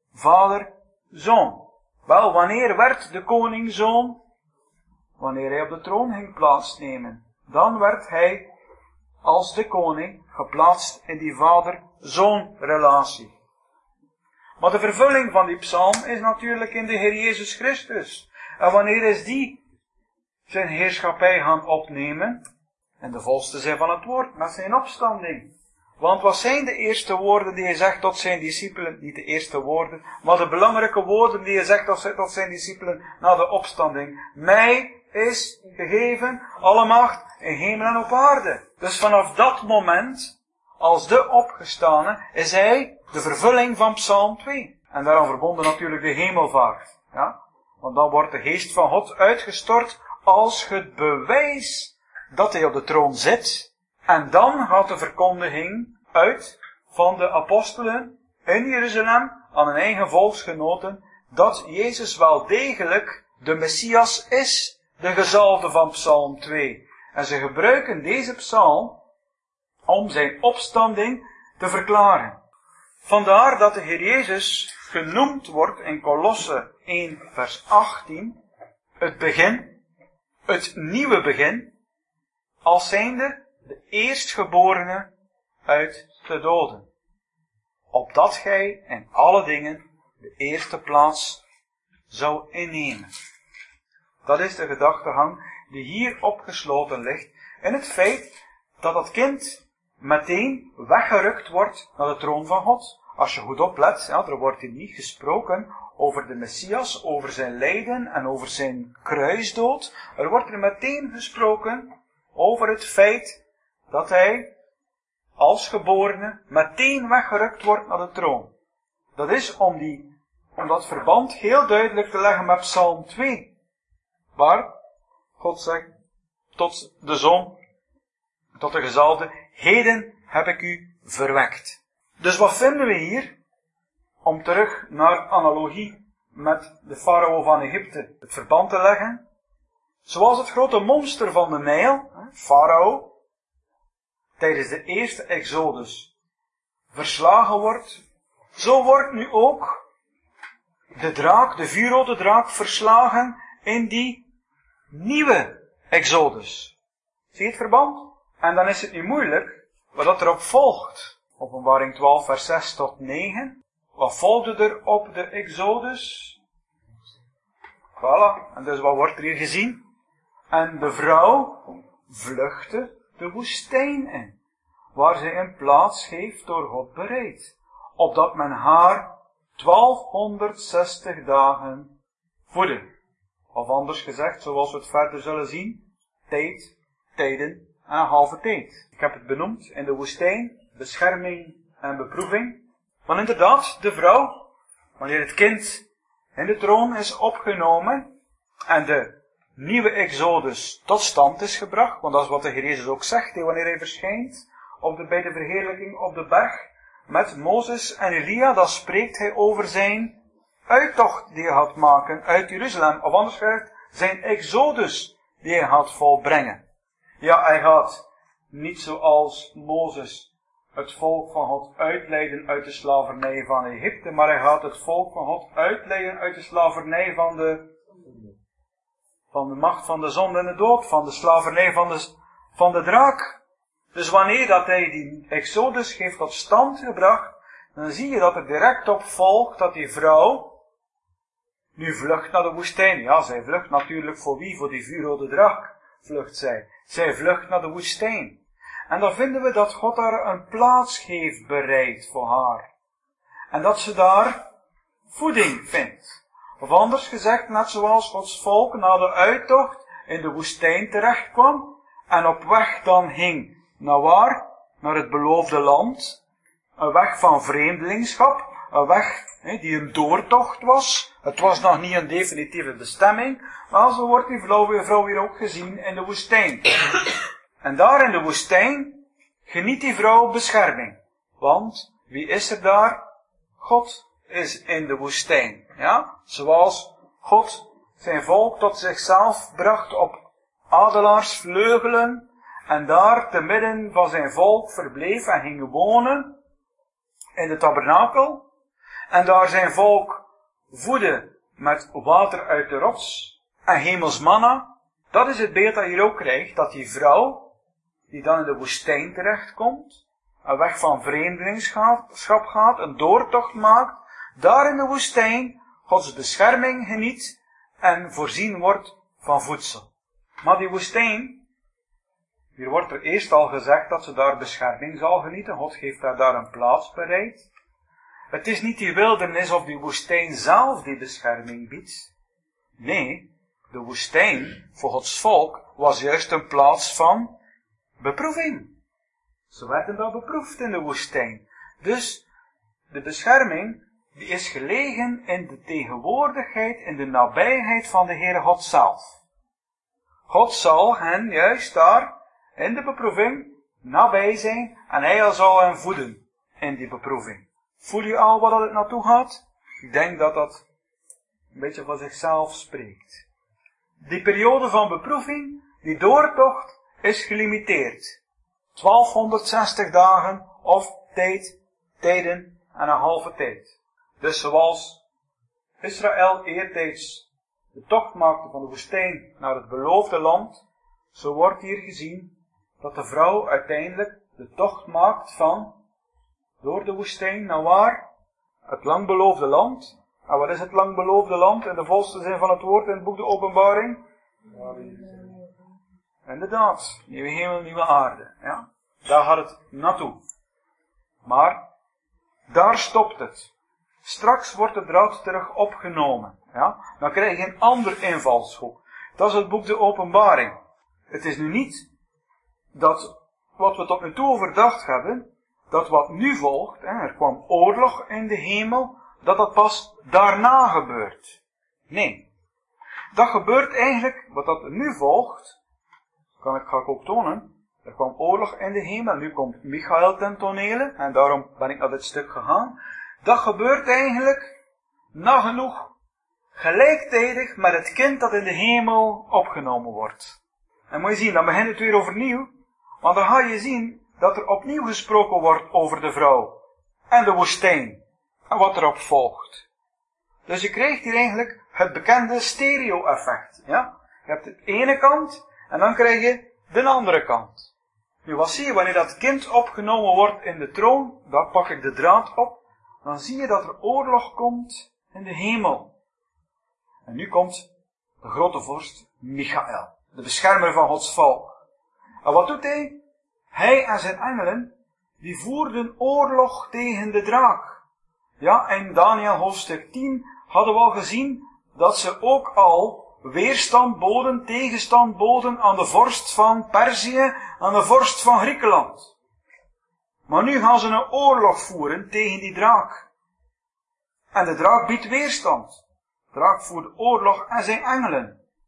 vader-zoon. Wel, wanneer werd de koning zoon? Wanneer hij op de troon ging plaatsnemen. Dan werd hij als de koning geplaatst in die vader-zoon relatie. Maar de vervulling van die psalm is natuurlijk in de Heer Jezus Christus. En wanneer is die zijn heerschappij gaan opnemen? In de volste zin van het woord, met zijn opstanding. Want wat zijn de eerste woorden die hij zegt tot zijn discipelen? Niet de eerste woorden, maar de belangrijke woorden die hij zegt tot zijn discipelen na de opstanding. Mij is gegeven alle macht in hemel en op aarde. Dus vanaf dat moment, als de opgestane, is hij de vervulling van Psalm 2. En daaraan verbonden natuurlijk de hemelvaart. Ja? Want dan wordt de geest van God uitgestort als het bewijs dat hij op de troon zit. En dan gaat de verkondiging uit van de apostelen in Jeruzalem aan hun eigen volksgenoten dat Jezus wel degelijk de Messias is, de gezalfde van Psalm 2. En ze gebruiken deze psalm om zijn opstanding te verklaren. Vandaar dat de Heer Jezus genoemd wordt in Kolosse 1 vers 18, het begin, het nieuwe begin, als zijnde de eerstgeborene uit de doden. Opdat gij in alle dingen de eerste plaats zou innemen. Dat is de gedachtegang die hier opgesloten ligt in het feit dat dat kind meteen weggerukt wordt naar de troon van God. Als je goed oplet, ja, er wordt hier niet gesproken over de Messias, over zijn lijden en over zijn kruisdood. Er wordt er meteen gesproken over het feit dat hij als geborene meteen weggerukt wordt naar de troon. Dat is om dat verband heel duidelijk te leggen met Psalm 2. Waar God zegt tot de zoon, tot de gezalfde, heden heb ik u verwekt. Dus wat vinden we hier? Om terug naar analogie met de farao van Egypte het verband te leggen. Zoals het grote monster van de Nijl, farao, tijdens de eerste exodus verslagen wordt, zo wordt nu ook de draak, de vuurrode draak, verslagen in die nieuwe exodus. Zie je het verband? En dan is het niet moeilijk wat erop volgt. Openbaring 12 vers 6 tot 9. Wat volgde er op de exodus? Voilà. En dus wat wordt er hier gezien? En de vrouw vluchtte de woestijn in, waar zij een plaats heeft door God bereid, opdat men haar 1260 dagen voedde. Of anders gezegd, zoals we het verder zullen zien, tijden en een halve tijd. Ik heb het benoemd in de woestijn, bescherming en beproeving. Want inderdaad, de vrouw, wanneer het kind in de troon is opgenomen en de nieuwe exodus tot stand is gebracht. Want dat is wat de Heer Jezus ook zegt, wanneer hij verschijnt bij de verheerlijking op de berg met Mozes en Elia. Dan spreekt hij over zijn uittocht die hij gaat maken uit Jeruzalem. Of anders gezegd, zijn exodus die hij gaat volbrengen. Ja, hij gaat niet zoals Mozes het volk van God uitleiden uit de slavernij van Egypte, maar hij gaat het volk van God uitleiden uit de slavernij van de macht van de zonde en de dood, van de slavernij van de draak. Dus wanneer dat hij die exodus heeft tot stand gebracht, dan zie je dat er direct op volgt dat die vrouw nu vlucht naar de woestijn. Ja, zij vlucht natuurlijk voor wie? Voor die vuurrode draak vlucht zij. Zij vlucht naar de woestijn. En dan vinden we dat God daar een plaats heeft bereid voor haar. En dat ze daar voeding vindt. Of anders gezegd, net zoals Gods volk na de uittocht in de woestijn terecht kwam en op weg dan hing naar waar? Naar het beloofde land. Een weg van vreemdelingschap. Een weg die een doortocht was. Het was nog niet een definitieve bestemming. Maar zo wordt die vrouw weer ook gezien in de woestijn. En daar in de woestijn geniet die vrouw bescherming. Want wie is er daar? God is in de woestijn. Ja? Zoals God zijn volk tot zichzelf bracht op adelaarsvleugelen. En daar te midden van zijn volk verbleef en ging wonen in de tabernakel. En daar zijn volk voedde met water uit de rots en hemels manna. Dat is het beeld dat je hier ook krijgt, dat die vrouw, die dan in de woestijn terechtkomt, een weg van vreemdelingschap gaat, een doortocht maakt, daar in de woestijn Gods bescherming geniet en voorzien wordt van voedsel. Maar die woestijn, hier wordt er eerst al gezegd dat ze daar bescherming zal genieten. God heeft daar een plaats bereid. Het is niet die wildernis of die woestijn zelf die bescherming biedt. Nee, de woestijn voor Gods volk was juist een plaats van beproeving. Ze werden daar beproefd in de woestijn. Dus de bescherming die is gelegen in de tegenwoordigheid, in de nabijheid van de Heere God zelf. God zal hen juist daar in de beproeving nabij zijn en hij zal hen voeden in die beproeving. Voel je al wat het naartoe gaat? Ik denk dat dat een beetje van zichzelf spreekt. Die periode van beproeving, die doortocht, is gelimiteerd. 1260 dagen of tijden en een halve tijd. Dus zoals Israël eertijds de tocht maakte van de woestijn naar het beloofde land, zo wordt hier gezien dat de vrouw uiteindelijk de tocht maakt van door de woestijn naar waar? Het lang beloofde land. En wat is het lang beloofde land in de volste zin van het woord in het boek de Openbaring? Inderdaad, nieuwe hemel, nieuwe aarde. Ja? Daar gaat het naartoe. Maar daar stopt het. Straks wordt de draad terug opgenomen. Ja? Dan krijg je een ander invalshoek. Dat is het boek de Openbaring. Het is nu niet dat wat we tot nu toe overdacht hebben, dat wat nu volgt, er kwam oorlog in de hemel, dat pas daarna gebeurt. Nee. Dat gebeurt eigenlijk, wat dat nu volgt, ga ik ook tonen. Er kwam oorlog in de hemel, nu komt Michael ten tonele, en daarom ben ik naar dit stuk gegaan. Dat gebeurt eigenlijk, nagenoeg, gelijktijdig met het kind dat in de hemel opgenomen wordt. En moet je zien, dan begint het weer overnieuw, want dan ga je zien dat er opnieuw gesproken wordt over de vrouw en de woestijn en wat erop volgt. Dus je krijgt hier eigenlijk het bekende stereo-effect. Ja? Je hebt de ene kant en dan krijg je de andere kant. Nu wat zie je wanneer dat kind opgenomen wordt in de troon, daar pak ik de draad op, dan zie je dat er oorlog komt in de hemel. En nu komt de grote vorst Michael, de beschermer van Gods volk. En wat doet hij? Hij en zijn engelen, die voerden oorlog tegen de draak. Ja, in Daniel hoofdstuk 10 hadden we al gezien dat ze ook al weerstand boden, tegenstand boden aan de vorst van Perzië, aan de vorst van Griekenland. Maar nu gaan ze een oorlog voeren tegen die draak. En de draak biedt weerstand. De draak voert oorlog en zijn engelen.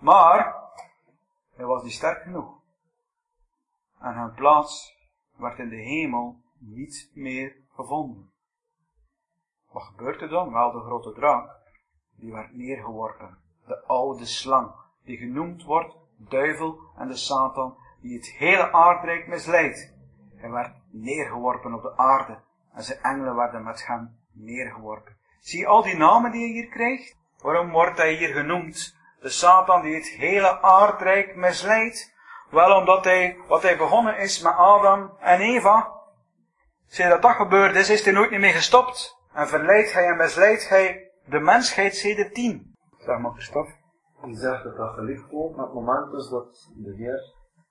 Maar, hij was niet sterk genoeg. En hun plaats werd in de hemel niet meer gevonden. Wat gebeurt er dan? Wel, de grote draak, die werd neergeworpen. De oude slang, die genoemd wordt duivel en de Satan, die het hele aardrijk misleidt. Hij werd neergeworpen op de aarde en zijn engelen werden met hem neergeworpen. Zie je al die namen die je hier krijgt? Waarom wordt hij hier genoemd? De Satan die het hele aardrijk misleidt. Wel omdat wat hij begonnen is met Adam en Eva. Sinds dat gebeurd is hij nooit meer gestopt. En verleidt hij en misleidt hij de mensheid sedertdien. Zeg maar, Christophe. Je zegt dat dat gelicht wordt met het moment dus dat de Heer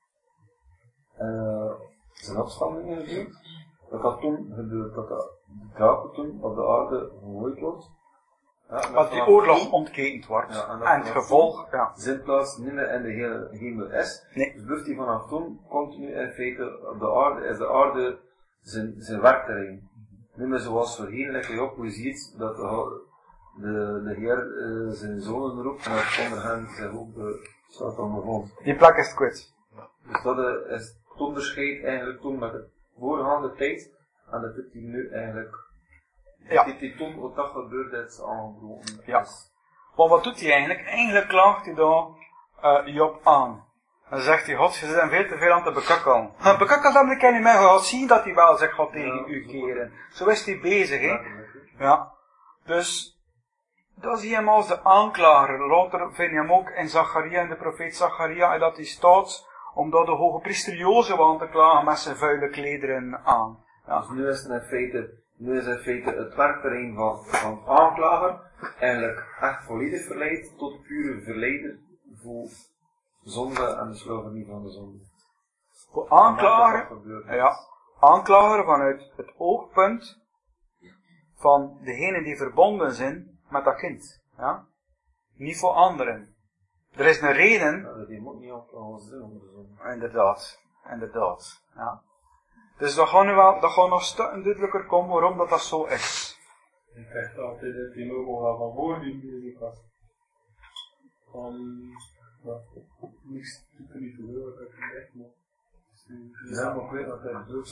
zijn opstandingen doet. Dat toen gebeurt, dat de draak toen op de aarde gegooid wordt. Ja, dat die oorlog ontketend wordt. Ja, en het gevolg, zijn plaats niet meer in de hele hemel is. Nee. Dus blijft hij vanaf toen continu in feite op de aarde, is de aarde zijn werkterrein. Niet meer zoals voorheen, lekker op, hoe je ziet dat de Heer zijn zonen roept en dat onder hen zich ook de Satan bevond. Die plek is kwijt. Dus dat is het onderscheid eigenlijk toen met de voorgaande tijd en dat het die nu eigenlijk die toen wat dat gebeurd is aangebroken. Ja. Maar wat doet hij eigenlijk? Eigenlijk klaagt hij dan Job aan. Dan zegt hij, God, je bent veel te veel aan te bekakkelen. Bekakkelen, dan kan je mij wel zien dat hij wel zegt, God tegen u keren. Zo is hij bezig, hè. Ja. Dus, dat zie je hem als de aanklager. Later vind je hem ook in Zacharia, in de profeet Zacharia, dat hij staat om door de hoge priester Jozef aan te klagen met zijn vuile klederen aan. Ja. Dus nu is het in feite het werkterrein van aanklager eigenlijk echt volledig verleid tot pure verleider voor zonde en de slavernij van de zonde. Voor aanklager vanuit het oogpunt van degenen die verbonden zijn met dat kind. Ja? Niet voor anderen. Er is een reden. Ja, die moet niet op ons doen om de zonde. Inderdaad. Ja. Dus dat gaat nog stukken duidelijker komen waarom dat zo is. Ik krijg altijd het tegenover van voor die was. Niks te niet gebeuren, dat is echt mooi. Ja, maar ik weet dat hij doet,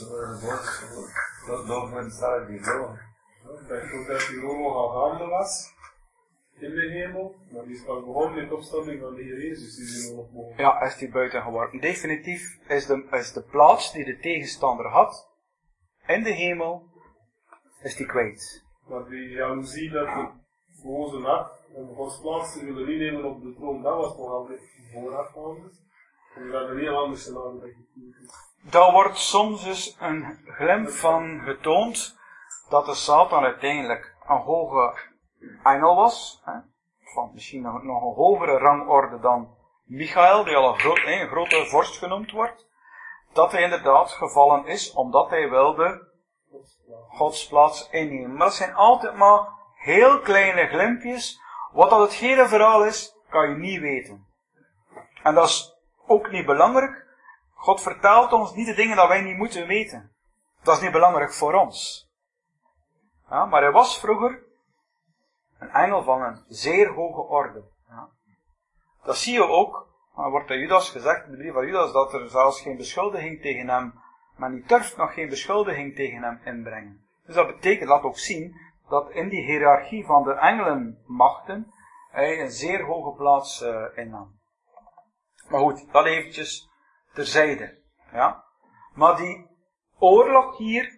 dat wordt sterk die vrouw. Ik dacht ook dat die Rome gaande was in de hemel, maar die is pas begonnen met de opstanding van de Heer Jezus, die is nog mogen. Ja, is die buiten geworpen. Definitief is de plaats die de tegenstander had in de hemel, is die kwijt. Maar die jaloezie dat de gozen had, om Gods plaats te willen innemen op de troon, dat was nog altijd vooraf anders. En dat een heel ander scenario dat je Daar wordt soms dus een glimp van getoond dat de Satan uiteindelijk een hoge engel was, hè, van misschien nog een hogere rangorde dan Michael, die al een grote vorst genoemd wordt, dat hij inderdaad gevallen is omdat hij wilde Gods plaats innemen. Maar dat zijn altijd maar heel kleine glimpjes. Wat dat het hele verhaal is, kan je niet weten. En dat is ook niet belangrijk. God vertelt ons niet de dingen dat wij niet moeten weten. Dat is niet belangrijk voor ons. Ja, maar hij was vroeger een engel van een zeer hoge orde. Ja. Dat zie je ook, er wordt bij Judas gezegd, in de brief van Judas, dat er zelfs geen beschuldiging tegen hem, maar die durft nog geen beschuldiging tegen hem inbrengen. Dus dat betekent, laat ook zien, dat in die hiërarchie van de engelenmachten hij een zeer hoge plaats innam. Maar goed, dat eventjes terzijde. Ja. Maar die oorlog hier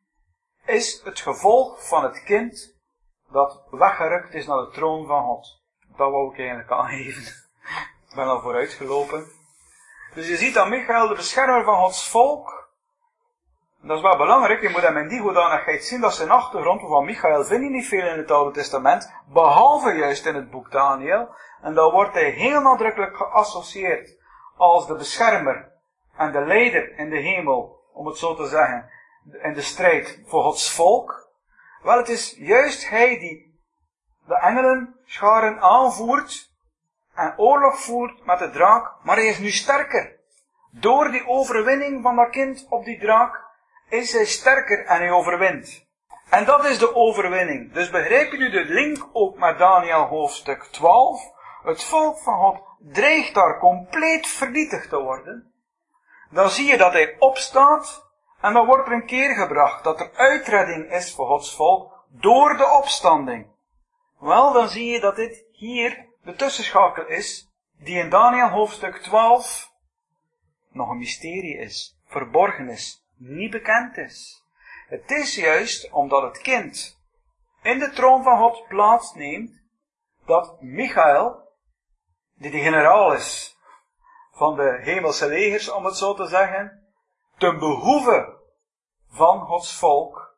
is het gevolg van het kind dat weggerukt is naar de troon van God. Dat wou ik eigenlijk aangeven. Ik ben al vooruitgelopen. Dus je ziet dat Michael de beschermer van Gods volk. Dat is wel belangrijk, je moet hem in die hoedanigheid zien, dat zijn achtergrond, van Michael vind je niet veel in het Oude Testament, behalve juist in het boek Daniel. En dan wordt hij heel nadrukkelijk geassocieerd als de beschermer en de leider in de hemel, om het zo te zeggen, in de strijd voor Gods volk. Wel, het is juist hij die de engelenscharen aanvoert en oorlog voert met de draak, maar hij is nu sterker. Door die overwinning van dat kind op die draak is hij sterker en hij overwint. En dat is de overwinning. Dus begrijp je nu de link ook met Daniel hoofdstuk 12? Het volk van God dreigt daar compleet vernietigd te worden, dan zie je dat hij opstaat en dan wordt er een keer gebracht dat er uitredding is voor Gods volk door de opstanding. Wel, dan zie je dat dit hier de tussenschakel is, die in Daniel hoofdstuk 12 nog een mysterie is, verborgen is, niet bekend is. Het is juist omdat het kind in de troon van God plaatsneemt, dat Michael, die de generaal is van de hemelse legers, om het zo te zeggen, ten behoeve van Gods volk,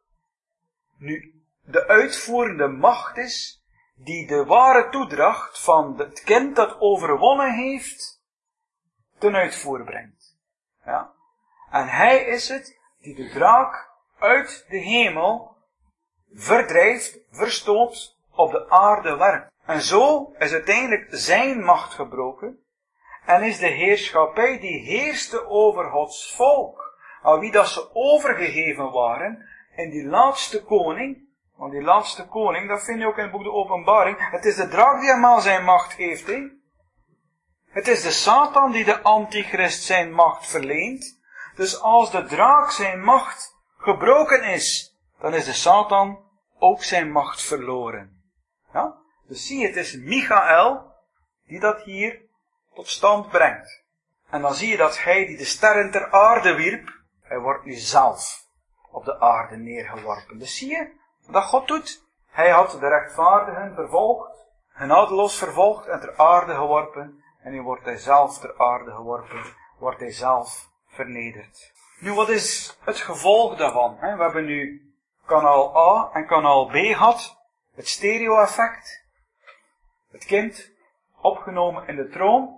nu de uitvoerende macht is, die de ware toedracht van het kind dat overwonnen heeft, ten uitvoer brengt. Ja? En hij is het die de draak uit de hemel verdrijft, verstoot, op de aarde werpt. En zo is uiteindelijk zijn macht gebroken en is de heerschappij die heerste over Gods volk, aan wie dat ze overgegeven waren, in die laatste koning. Want die laatste koning, dat vind je ook in het boek de Openbaring, het is de draak die hem al zijn macht geeft. He? Het is de Satan die de antichrist zijn macht verleent. Dus als de draak zijn macht gebroken is, dan is de Satan ook zijn macht verloren. Ja? Dus zie je, het is Michael die dat hier tot stand brengt. En dan zie je dat hij die de sterren ter aarde wierp, hij wordt nu zelf op de aarde neergeworpen. Dus zie je wat God doet? Hij had de rechtvaardigen vervolgd, genadeloos vervolgd en ter aarde geworpen. En nu wordt hij zelf ter aarde geworpen, wordt hij zelf vernederd. Nu, wat is het gevolg daarvan? We hebben nu kanaal A en kanaal B gehad. Het stereo-effect. Het kind, opgenomen in de troon,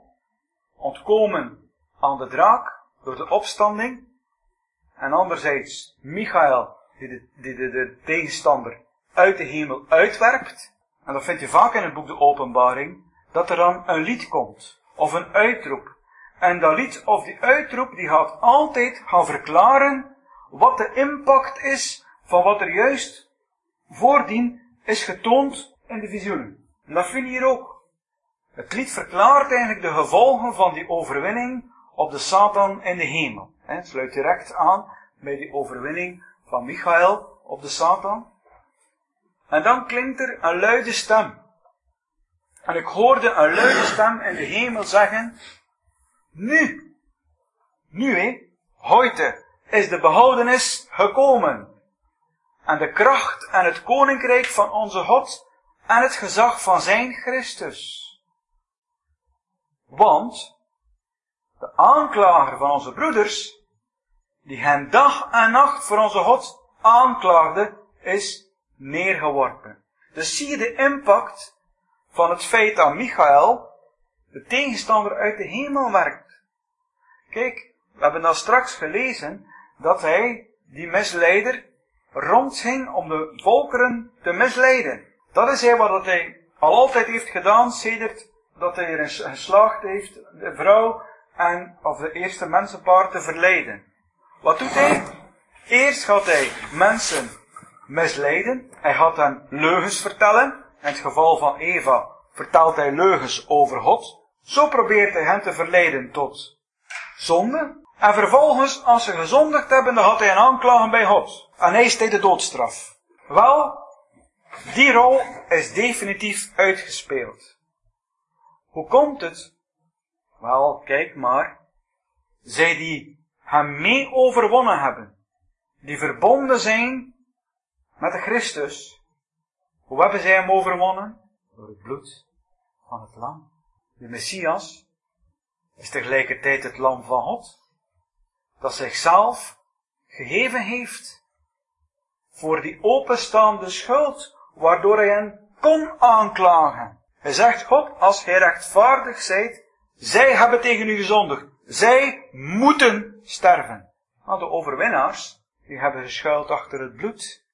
ontkomen aan de draak door de opstanding. En anderzijds Michael, die de tegenstander uit de hemel uitwerpt. En dat vind je vaak in het boek de Openbaring, dat er dan een lied komt, of een uitroep. En dat lied of die uitroep, die gaat altijd gaan verklaren wat de impact is van wat er juist voordien is getoond in de visioenen. En dat vind je hier ook. Het lied verklaart eigenlijk de gevolgen van die overwinning op de Satan in de hemel. Het sluit direct aan bij die overwinning van Michael op de Satan. En dan klinkt er een luide stem. En ik hoorde een luide stem in de hemel zeggen, nu, heute is de behoudenis gekomen. En de kracht en het koninkrijk van onze God en het gezag van zijn Christus. Want de aanklager van onze broeders, die hen dag en nacht voor onze God aanklaagde, is neergeworpen. Dus zie je de impact van het feit dat Michael, de tegenstander uit de hemel, werkt. Kijk, we hebben dan straks gelezen dat hij, die misleider, rondging om de volkeren te misleiden. Dat is hij wat hij al altijd heeft gedaan, sedert dat hij erin geslaagd heeft de vrouw of de eerste mensenpaar te verleiden. Wat doet hij? Eerst gaat hij mensen misleiden. Hij gaat hen leugens vertellen. In het geval van Eva vertelt hij leugens over God. Zo probeert hij hen te verleiden tot zonde. En vervolgens, als ze gezondigd hebben, dan gaat hij hen aanklagen bij God. En eist hij de doodstraf. Wel, die rol is definitief uitgespeeld. Hoe komt het? Wel, kijk maar. Zij die hem mee overwonnen hebben, die verbonden zijn met de Christus. Hoe hebben zij hem overwonnen? Door het bloed van het lam. De Messias is tegelijkertijd het lam van God, dat zichzelf gegeven heeft voor die openstaande schuld, waardoor hij hen kon aanklagen. Hij zegt, God, als gij rechtvaardig zijt, zij hebben tegen u gezondigd. Zij moeten sterven. Nou, de overwinnaars, die hebben geschuild achter het bloed.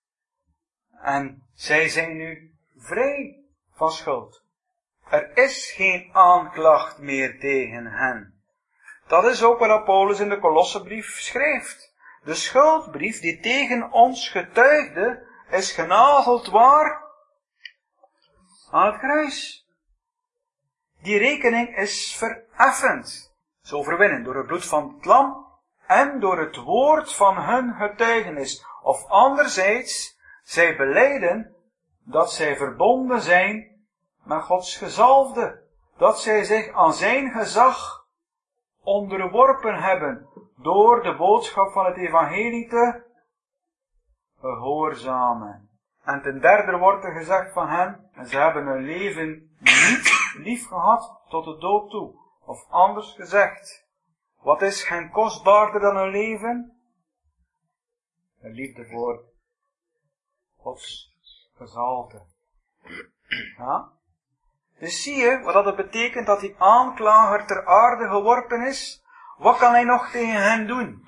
En zij zijn nu vrij van schuld. Er is geen aanklacht meer tegen hen. Dat is ook wat Paulus in de Kolossenbrief schrijft. De schuldbrief die tegen ons getuigde, is genageld waar? Aan het kruis. Die rekening is vereffend. Ze overwinnen door het bloed van het lam en door het woord van hun getuigenis. Of anderzijds, zij belijden dat zij verbonden zijn met Gods gezalfde. Dat zij zich aan zijn gezag onderworpen hebben door de boodschap van het evangelie te gehoorzamen. En ten derde wordt er gezegd van hen, en ze hebben hun leven niet lief gehad tot de dood toe. Of anders gezegd, wat is hen kostbaarder dan hun leven? De liefde voor Gods gezalfde. Ja? Dus zie je wat dat betekent dat die aanklager ter aarde geworpen is? Wat kan hij nog tegen hen doen?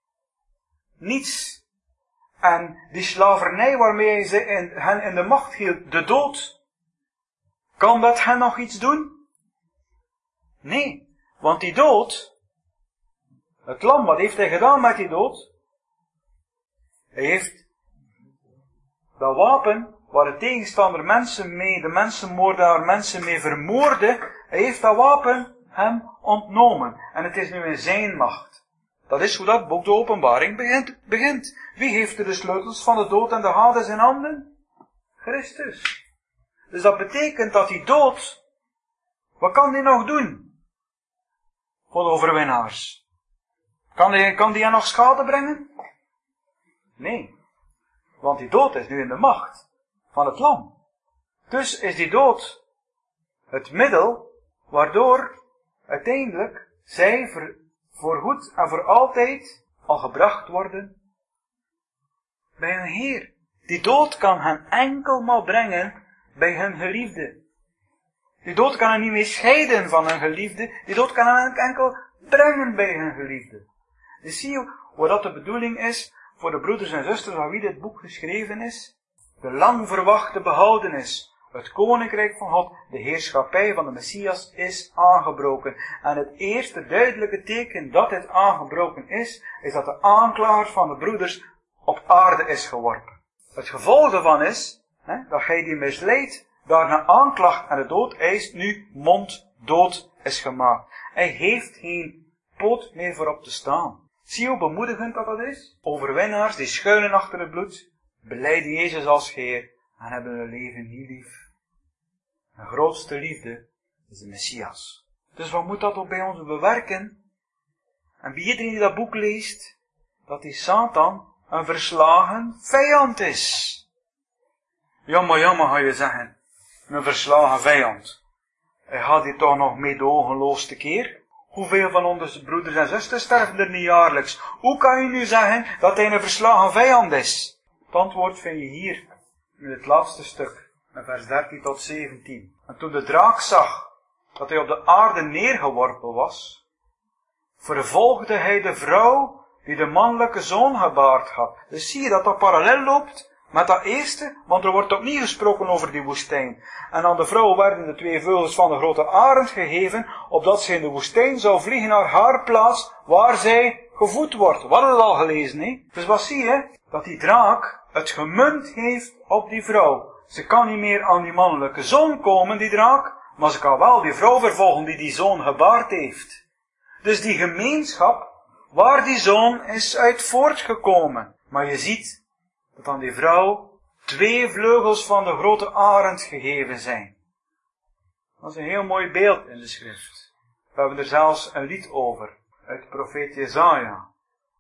Niets. En die slavernij waarmee hij hen in de macht hield, de dood, kan dat hen nog iets doen? Nee, want die dood, het lam, wat heeft hij gedaan met die dood? Hij heeft dat wapen waar de tegenstander de mensenmoordenaar mensen mee vermoordde, hij heeft dat wapen hem ontnomen. En het is nu in zijn macht. Dat is hoe dat boek de Openbaring begint. Wie heeft er de sleutels van de dood en de Hades in handen? Christus. Dus dat betekent dat die dood, wat kan die nog doen? Voor de overwinnaars. Kan die nog schade brengen? Nee. Want die dood is nu in de macht van het lam. Dus is die dood het middel waardoor uiteindelijk zij voorgoed en voor altijd al gebracht worden bij hun Heer. Die dood kan hen enkel maar brengen bij hun geliefde. Die dood kan hen niet meer scheiden van hun geliefde. Die dood kan hen enkel brengen bij hun geliefde. Dus zie je wat dat de bedoeling is voor de broeders en zusters van wie dit boek geschreven is? De lang verwachte behoudenis. Het koninkrijk van God, de heerschappij van de Messias is aangebroken. En het eerste duidelijke teken dat dit aangebroken is dat de aanklager van de broeders op aarde is geworpen. Het gevolg daarvan is, dat hij die misleidt, daarna aanklacht en de dood eist, nu monddood is gemaakt. Hij heeft geen poot meer voorop te staan. Zie je hoe bemoedigend dat is? Overwinnaars die schuilen achter het bloed, belijden Jezus als Heer en hebben hun leven niet lief. De grootste liefde is de Messias. Dus wat moet dat ook bij ons bewerken? En bij iedereen die dat boek leest, dat die Satan een verslagen vijand is. Jammer, ga je zeggen. Een verslagen vijand. Hij gaat hier toch nog meedogenloos tekeer? Hoeveel van onze broeders en zusters sterven er niet jaarlijks? Hoe kan je nu zeggen dat hij een verslagen vijand is? Het antwoord vind je hier, in het laatste stuk, in vers 13 tot 17. En toen de draak zag dat hij op de aarde neergeworpen was, vervolgde hij de vrouw die de mannelijke zoon gebaard had. Dus zie je dat dat parallel loopt met dat eerste, want er wordt opnieuw gesproken over die woestijn. En aan de vrouw werden de 2 vleugels van de grote arend gegeven, opdat zij in de woestijn zou vliegen naar haar plaats, waar zij gevoed wordt. We hadden het al gelezen, hè? Dus wat zie je? Dat die draak het gemunt heeft op die vrouw. Ze kan niet meer aan die mannelijke zoon komen, die draak, maar ze kan wel die vrouw vervolgen die die zoon gebaard heeft. Dus die gemeenschap, waar die zoon is uit voortgekomen. Maar je ziet dat aan die vrouw 2 vleugels van de grote arend gegeven zijn. Dat is een heel mooi beeld in de schrift. We hebben er zelfs een lied over, uit de profeet Jesaja.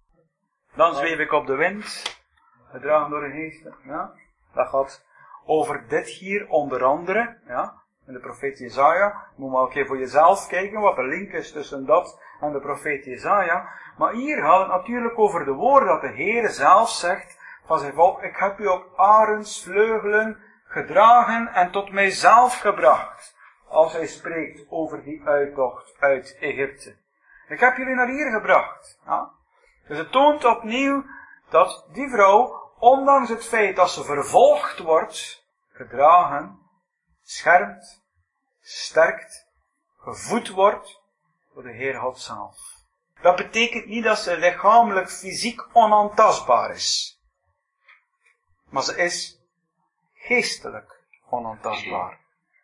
Dan zweef ik op de wind, gedragen door een geest. Ja? Dat gaat over dit hier onder andere, ja, in de profeet Jesaja. Je moet maar een keer voor jezelf kijken wat de link is tussen dat en de profeet Jesaja. Maar hier gaat het natuurlijk over de woorden dat de Heer zelf zegt van zijn volk: ik heb u op arendsvleugelen gedragen en tot mijzelf gebracht. Als hij spreekt over die uittocht uit Egypte. Ik heb jullie naar hier gebracht. Ja? Dus het toont opnieuw dat die vrouw, ondanks het feit dat ze vervolgd wordt, gedragen, schermt, sterkt, gevoed wordt door de Heer God zelf. Dat betekent niet dat ze lichamelijk, fysiek onaantastbaar is. Maar ze is geestelijk onaantastbaar.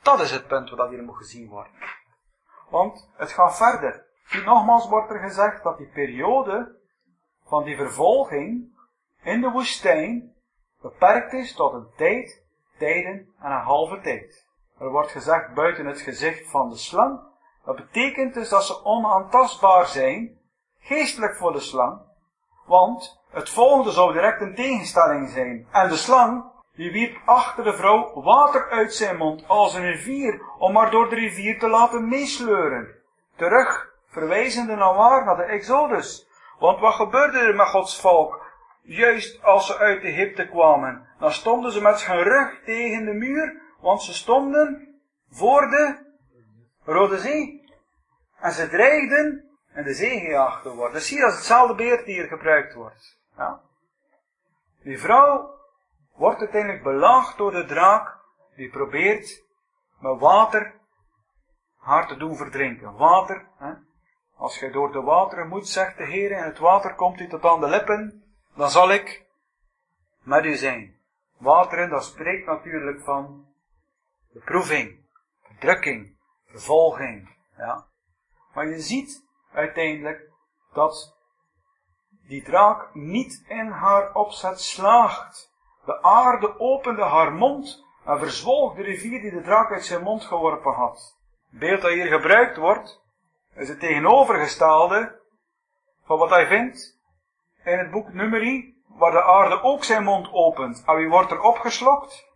Dat is het punt wat hier moet gezien worden. Want het gaat verder. Nogmaals wordt er gezegd dat die periode van die vervolging in de woestijn beperkt is tot een tijd, tijden en een halve tijd. Er wordt gezegd buiten het gezicht van de slang. Dat betekent dus dat ze onaantastbaar zijn, geestelijk voor de slang. Want het volgende zou direct een tegenstelling zijn. En de slang, die wierp achter de vrouw water uit zijn mond als een rivier, om haar door de rivier te laten meesleuren. Terug, verwijzende naar waar? Naar de Exodus. Want wat gebeurde er met Gods volk? Juist als ze uit Egypte kwamen, dan stonden ze met hun rug tegen de muur, want ze stonden voor de Rode Zee. En ze dreigden in de zee gejaagd te worden. Dus hier is hetzelfde beeld die hier gebruikt wordt. Ja? Die vrouw wordt uiteindelijk belaagd door de draak, die probeert met water haar te doen verdrinken. Water, hè? Als je door de wateren moet, zegt de Heer, en het water komt u tot aan de lippen, dan zal ik met u zijn. Wateren, dat spreekt natuurlijk van beproeving, verdrukking, vervolging. Ja. Maar je ziet uiteindelijk dat die draak niet in haar opzet slaagt. De aarde opende haar mond en verzwolg de rivier die de draak uit zijn mond geworpen had. Het beeld dat hier gebruikt wordt, is het tegenovergestelde van wat hij vindt in het boek Numeri, waar de aarde ook zijn mond opent. En wie wordt er opgeslokt?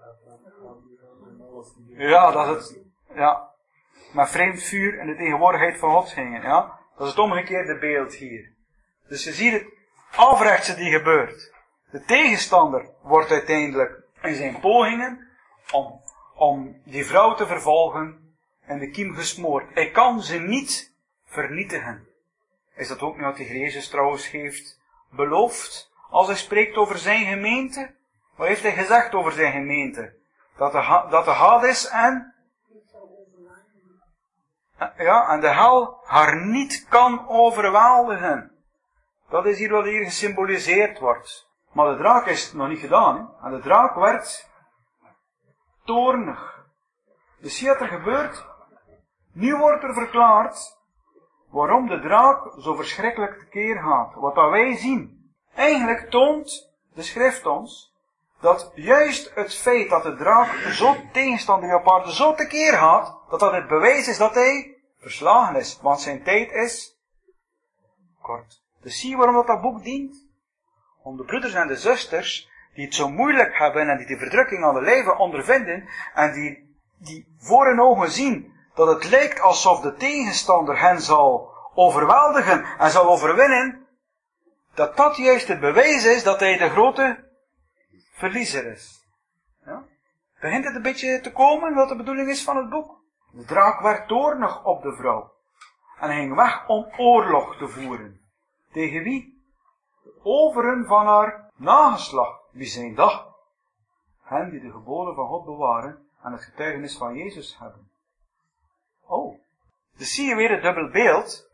Ja, dat is het. Ja. Met vreemd vuur en de tegenwoordigheid van God gingen. Ja. Dat is het omgekeerde beeld hier. Dus je ziet het afrechtse die gebeurt. De tegenstander wordt uiteindelijk in zijn pogingen om die vrouw te vervolgen in de kiem gesmoord. Hij kan ze niet vernietigen. Is dat ook niet wat de Heer Jezus trouwens heeft beloofd? Als hij spreekt over zijn gemeente. Wat heeft hij gezegd over zijn gemeente? Dat de Hades en de hel haar niet kan overweldigen. Dat is hier wat hier gesymboliseerd wordt. Maar de draak is nog niet gedaan. Hè? En de draak werd toornig. Dus zie wat er gebeurt. Nu wordt er verklaard waarom de draak zo verschrikkelijk tekeer gaat. Wat dat wij zien. Eigenlijk toont de schrift ons dat juist het feit dat de draak zo tegenstandig op aarde zo tekeer gaat, dat dat het bewijs is dat hij verslagen is. Want zijn tijd is kort. Dus zie je waarom dat boek dient? Om de broeders en de zusters die het zo moeilijk hebben en die de verdrukking aan de lijve ondervinden en die voor hun ogen zien dat het lijkt alsof de tegenstander hen zal overweldigen en zal overwinnen, dat dat juist het bewijs is dat hij de grote verliezer is. Ja? Begint het een beetje te komen wat de bedoeling is van het boek? De draak werd toornig op de vrouw en hij ging weg om oorlog te voeren. Tegen wie? De overen van haar nageslacht. Wie zijn dat? Hen die de geboden van God bewaren en het getuigenis van Jezus hebben. Oh, dus zie je weer het dubbel beeld.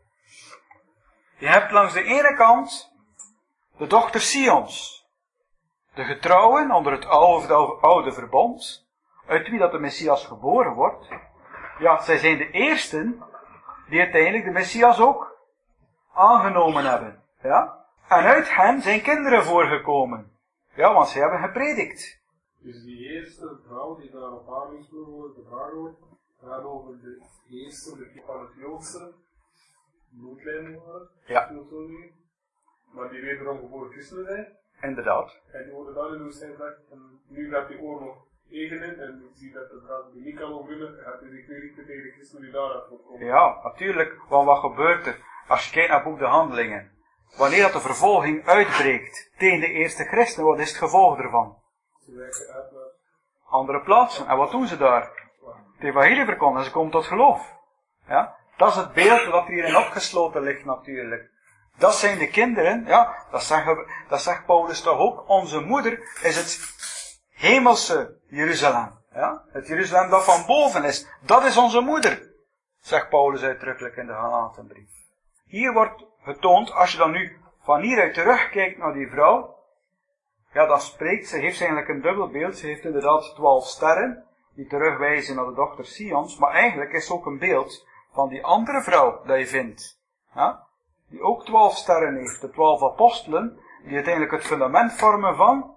Je hebt langs de ene kant de dochter Sions, de getrouwen onder het oude verbond, uit wie dat de Messias geboren wordt. Ja, zij zijn de eersten die uiteindelijk de Messias ook aangenomen hebben. Ja? En uit hen zijn kinderen voorgekomen. Ja, want zij hebben gepredikt. Dus die eerste vrouw die daar op haar wordt gevraagd wordt, gaat over de eerste van het Joodse bloedlijn waren. Ja. Maar die wederom geboren christenen zijn. Inderdaad. En die worden dan in de woestijn gezegd, en nu gaat die oorlog tegen in, en je ziet dat de draak die niet kan overwinnen, gaat hij zich weer tegen de christenen die daaruit voorkomen. Ja, natuurlijk. Want wat gebeurt er? Als je kijkt naar het boek De Handelingen. Wanneer dat de vervolging uitbreekt tegen de eerste christenen, wat is het gevolg ervan? Ze werken uit naar andere plaatsen. En wat doen ze daar? Het evangelie verkondigen en ze komen tot geloof. Ja? Dat is het beeld dat hierin opgesloten ligt natuurlijk. Dat zijn de kinderen, ja, dat zegt Paulus toch ook. Onze moeder is het hemelse Jeruzalem. Ja? Het Jeruzalem dat van boven is. Dat is onze moeder. Zegt Paulus uitdrukkelijk in de Galatenbrief. Hier wordt getoond, als je dan nu van hieruit terugkijkt naar die vrouw, ja, dan spreekt ze, heeft ze eigenlijk een dubbel beeld. Ze heeft inderdaad 12 sterren, die terugwijzen naar de dochter Sions, maar eigenlijk is het ook een beeld van die andere vrouw dat je vindt. Ja? Die ook 12 sterren heeft, de 12 apostelen, die uiteindelijk het fundament vormen van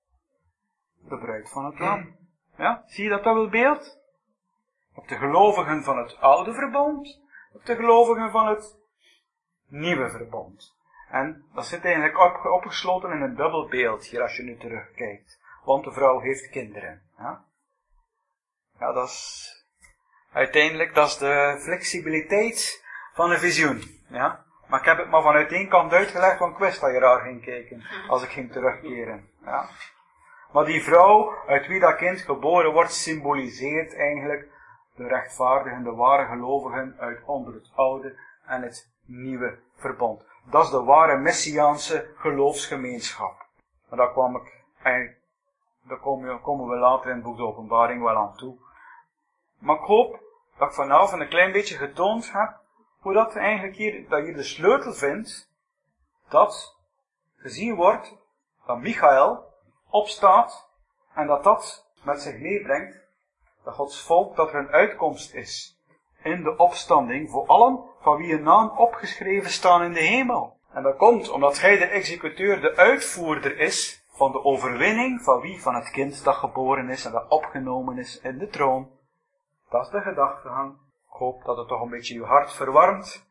de bruid van het lam. Ja? Zie je dat wel beeld? Op de gelovigen van het oude verbond, op de gelovigen van het nieuwe verbond. En dat zit eigenlijk opgesloten in een dubbel beeld hier als je nu terugkijkt. Want de vrouw heeft kinderen. Ja, ja dat is uiteindelijk dat is de flexibiliteit van een visioen. Ja? Maar ik heb het maar vanuit één kant uitgelegd, want ik wist dat je raar ging kijken als ik ging terugkeren. Ja? Maar die vrouw uit wie dat kind geboren wordt, symboliseert eigenlijk de rechtvaardigen, de ware gelovigen uit onder het oude en het nieuwe verbond. Dat is de ware messiaanse geloofsgemeenschap. Maar daar komen we later in het boek de Openbaring wel aan toe. Maar ik hoop dat ik vanavond een klein beetje getoond heb hoe dat eigenlijk hier de sleutel vindt dat gezien wordt dat Michael opstaat en dat met zich meebrengt dat Gods volk dat er een uitkomst is in de opstanding voor allen van wie een naam opgeschreven staan in de hemel. En dat komt omdat hij de executeur, de uitvoerder is van de overwinning van wie? Van het kind dat geboren is en dat opgenomen is in de troon. Dat is de gedachtegang. Ik hoop dat het toch een beetje je hart verwarmt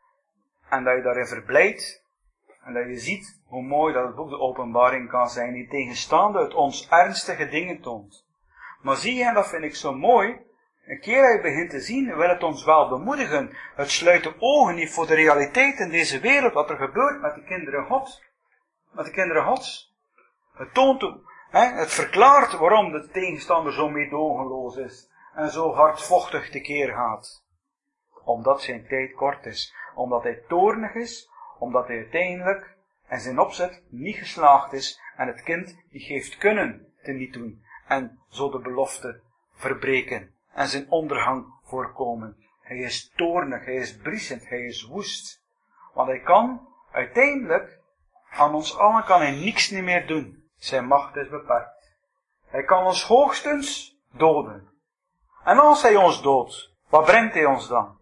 en dat je daarin verblijdt en dat je ziet hoe mooi dat het boek de Openbaring kan zijn die tegenstaande het ons ernstige dingen toont. Maar zie je, en dat vind ik zo mooi, een keer dat je begint te zien, wil het ons wel bemoedigen. Het sluit de ogen niet voor de realiteit in deze wereld, wat er gebeurt met de kinderen Gods. Met de kinderen Gods. Het toont, het verklaart waarom de tegenstander zo meedogenloos is en zo hardvochtig tekeer gaat. Omdat zijn tijd kort is. Omdat hij toornig is. Omdat hij uiteindelijk en zijn opzet niet geslaagd is en het kind die heeft kunnen teniet doen. En zo de belofte verbreken. En zijn ondergang voorkomen. Hij is toornig, hij is briesend, hij is woest. Want hij kan uiteindelijk, aan ons allen kan hij niks niet meer doen. Zijn macht is beperkt. Hij kan ons hoogstens doden. En als hij ons doodt, wat brengt hij ons dan?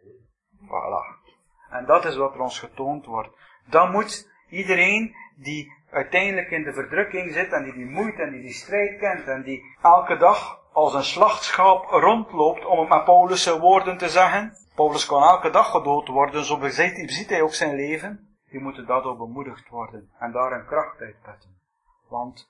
Voilà. En dat is wat er ons getoond wordt. Dan moet iedereen die uiteindelijk in de verdrukking zit en die moeite en die strijd kent en die elke dag als een slachtschaap rondloopt, om het met Paulus' woorden te zeggen. Paulus kon elke dag gedood worden, zo beziet hij ook zijn leven. Die moeten daardoor bemoedigd worden en daar een kracht uitputten. Want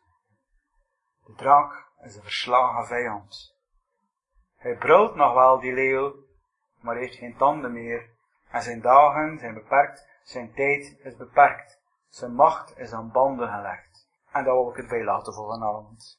de draak is een verslagen vijand. Hij brult nog wel, die leeuw, maar heeft geen tanden meer. En zijn dagen zijn beperkt, zijn tijd is beperkt. Zijn macht is aan banden gelegd. En daar wil ik het bij laten voor vanavond.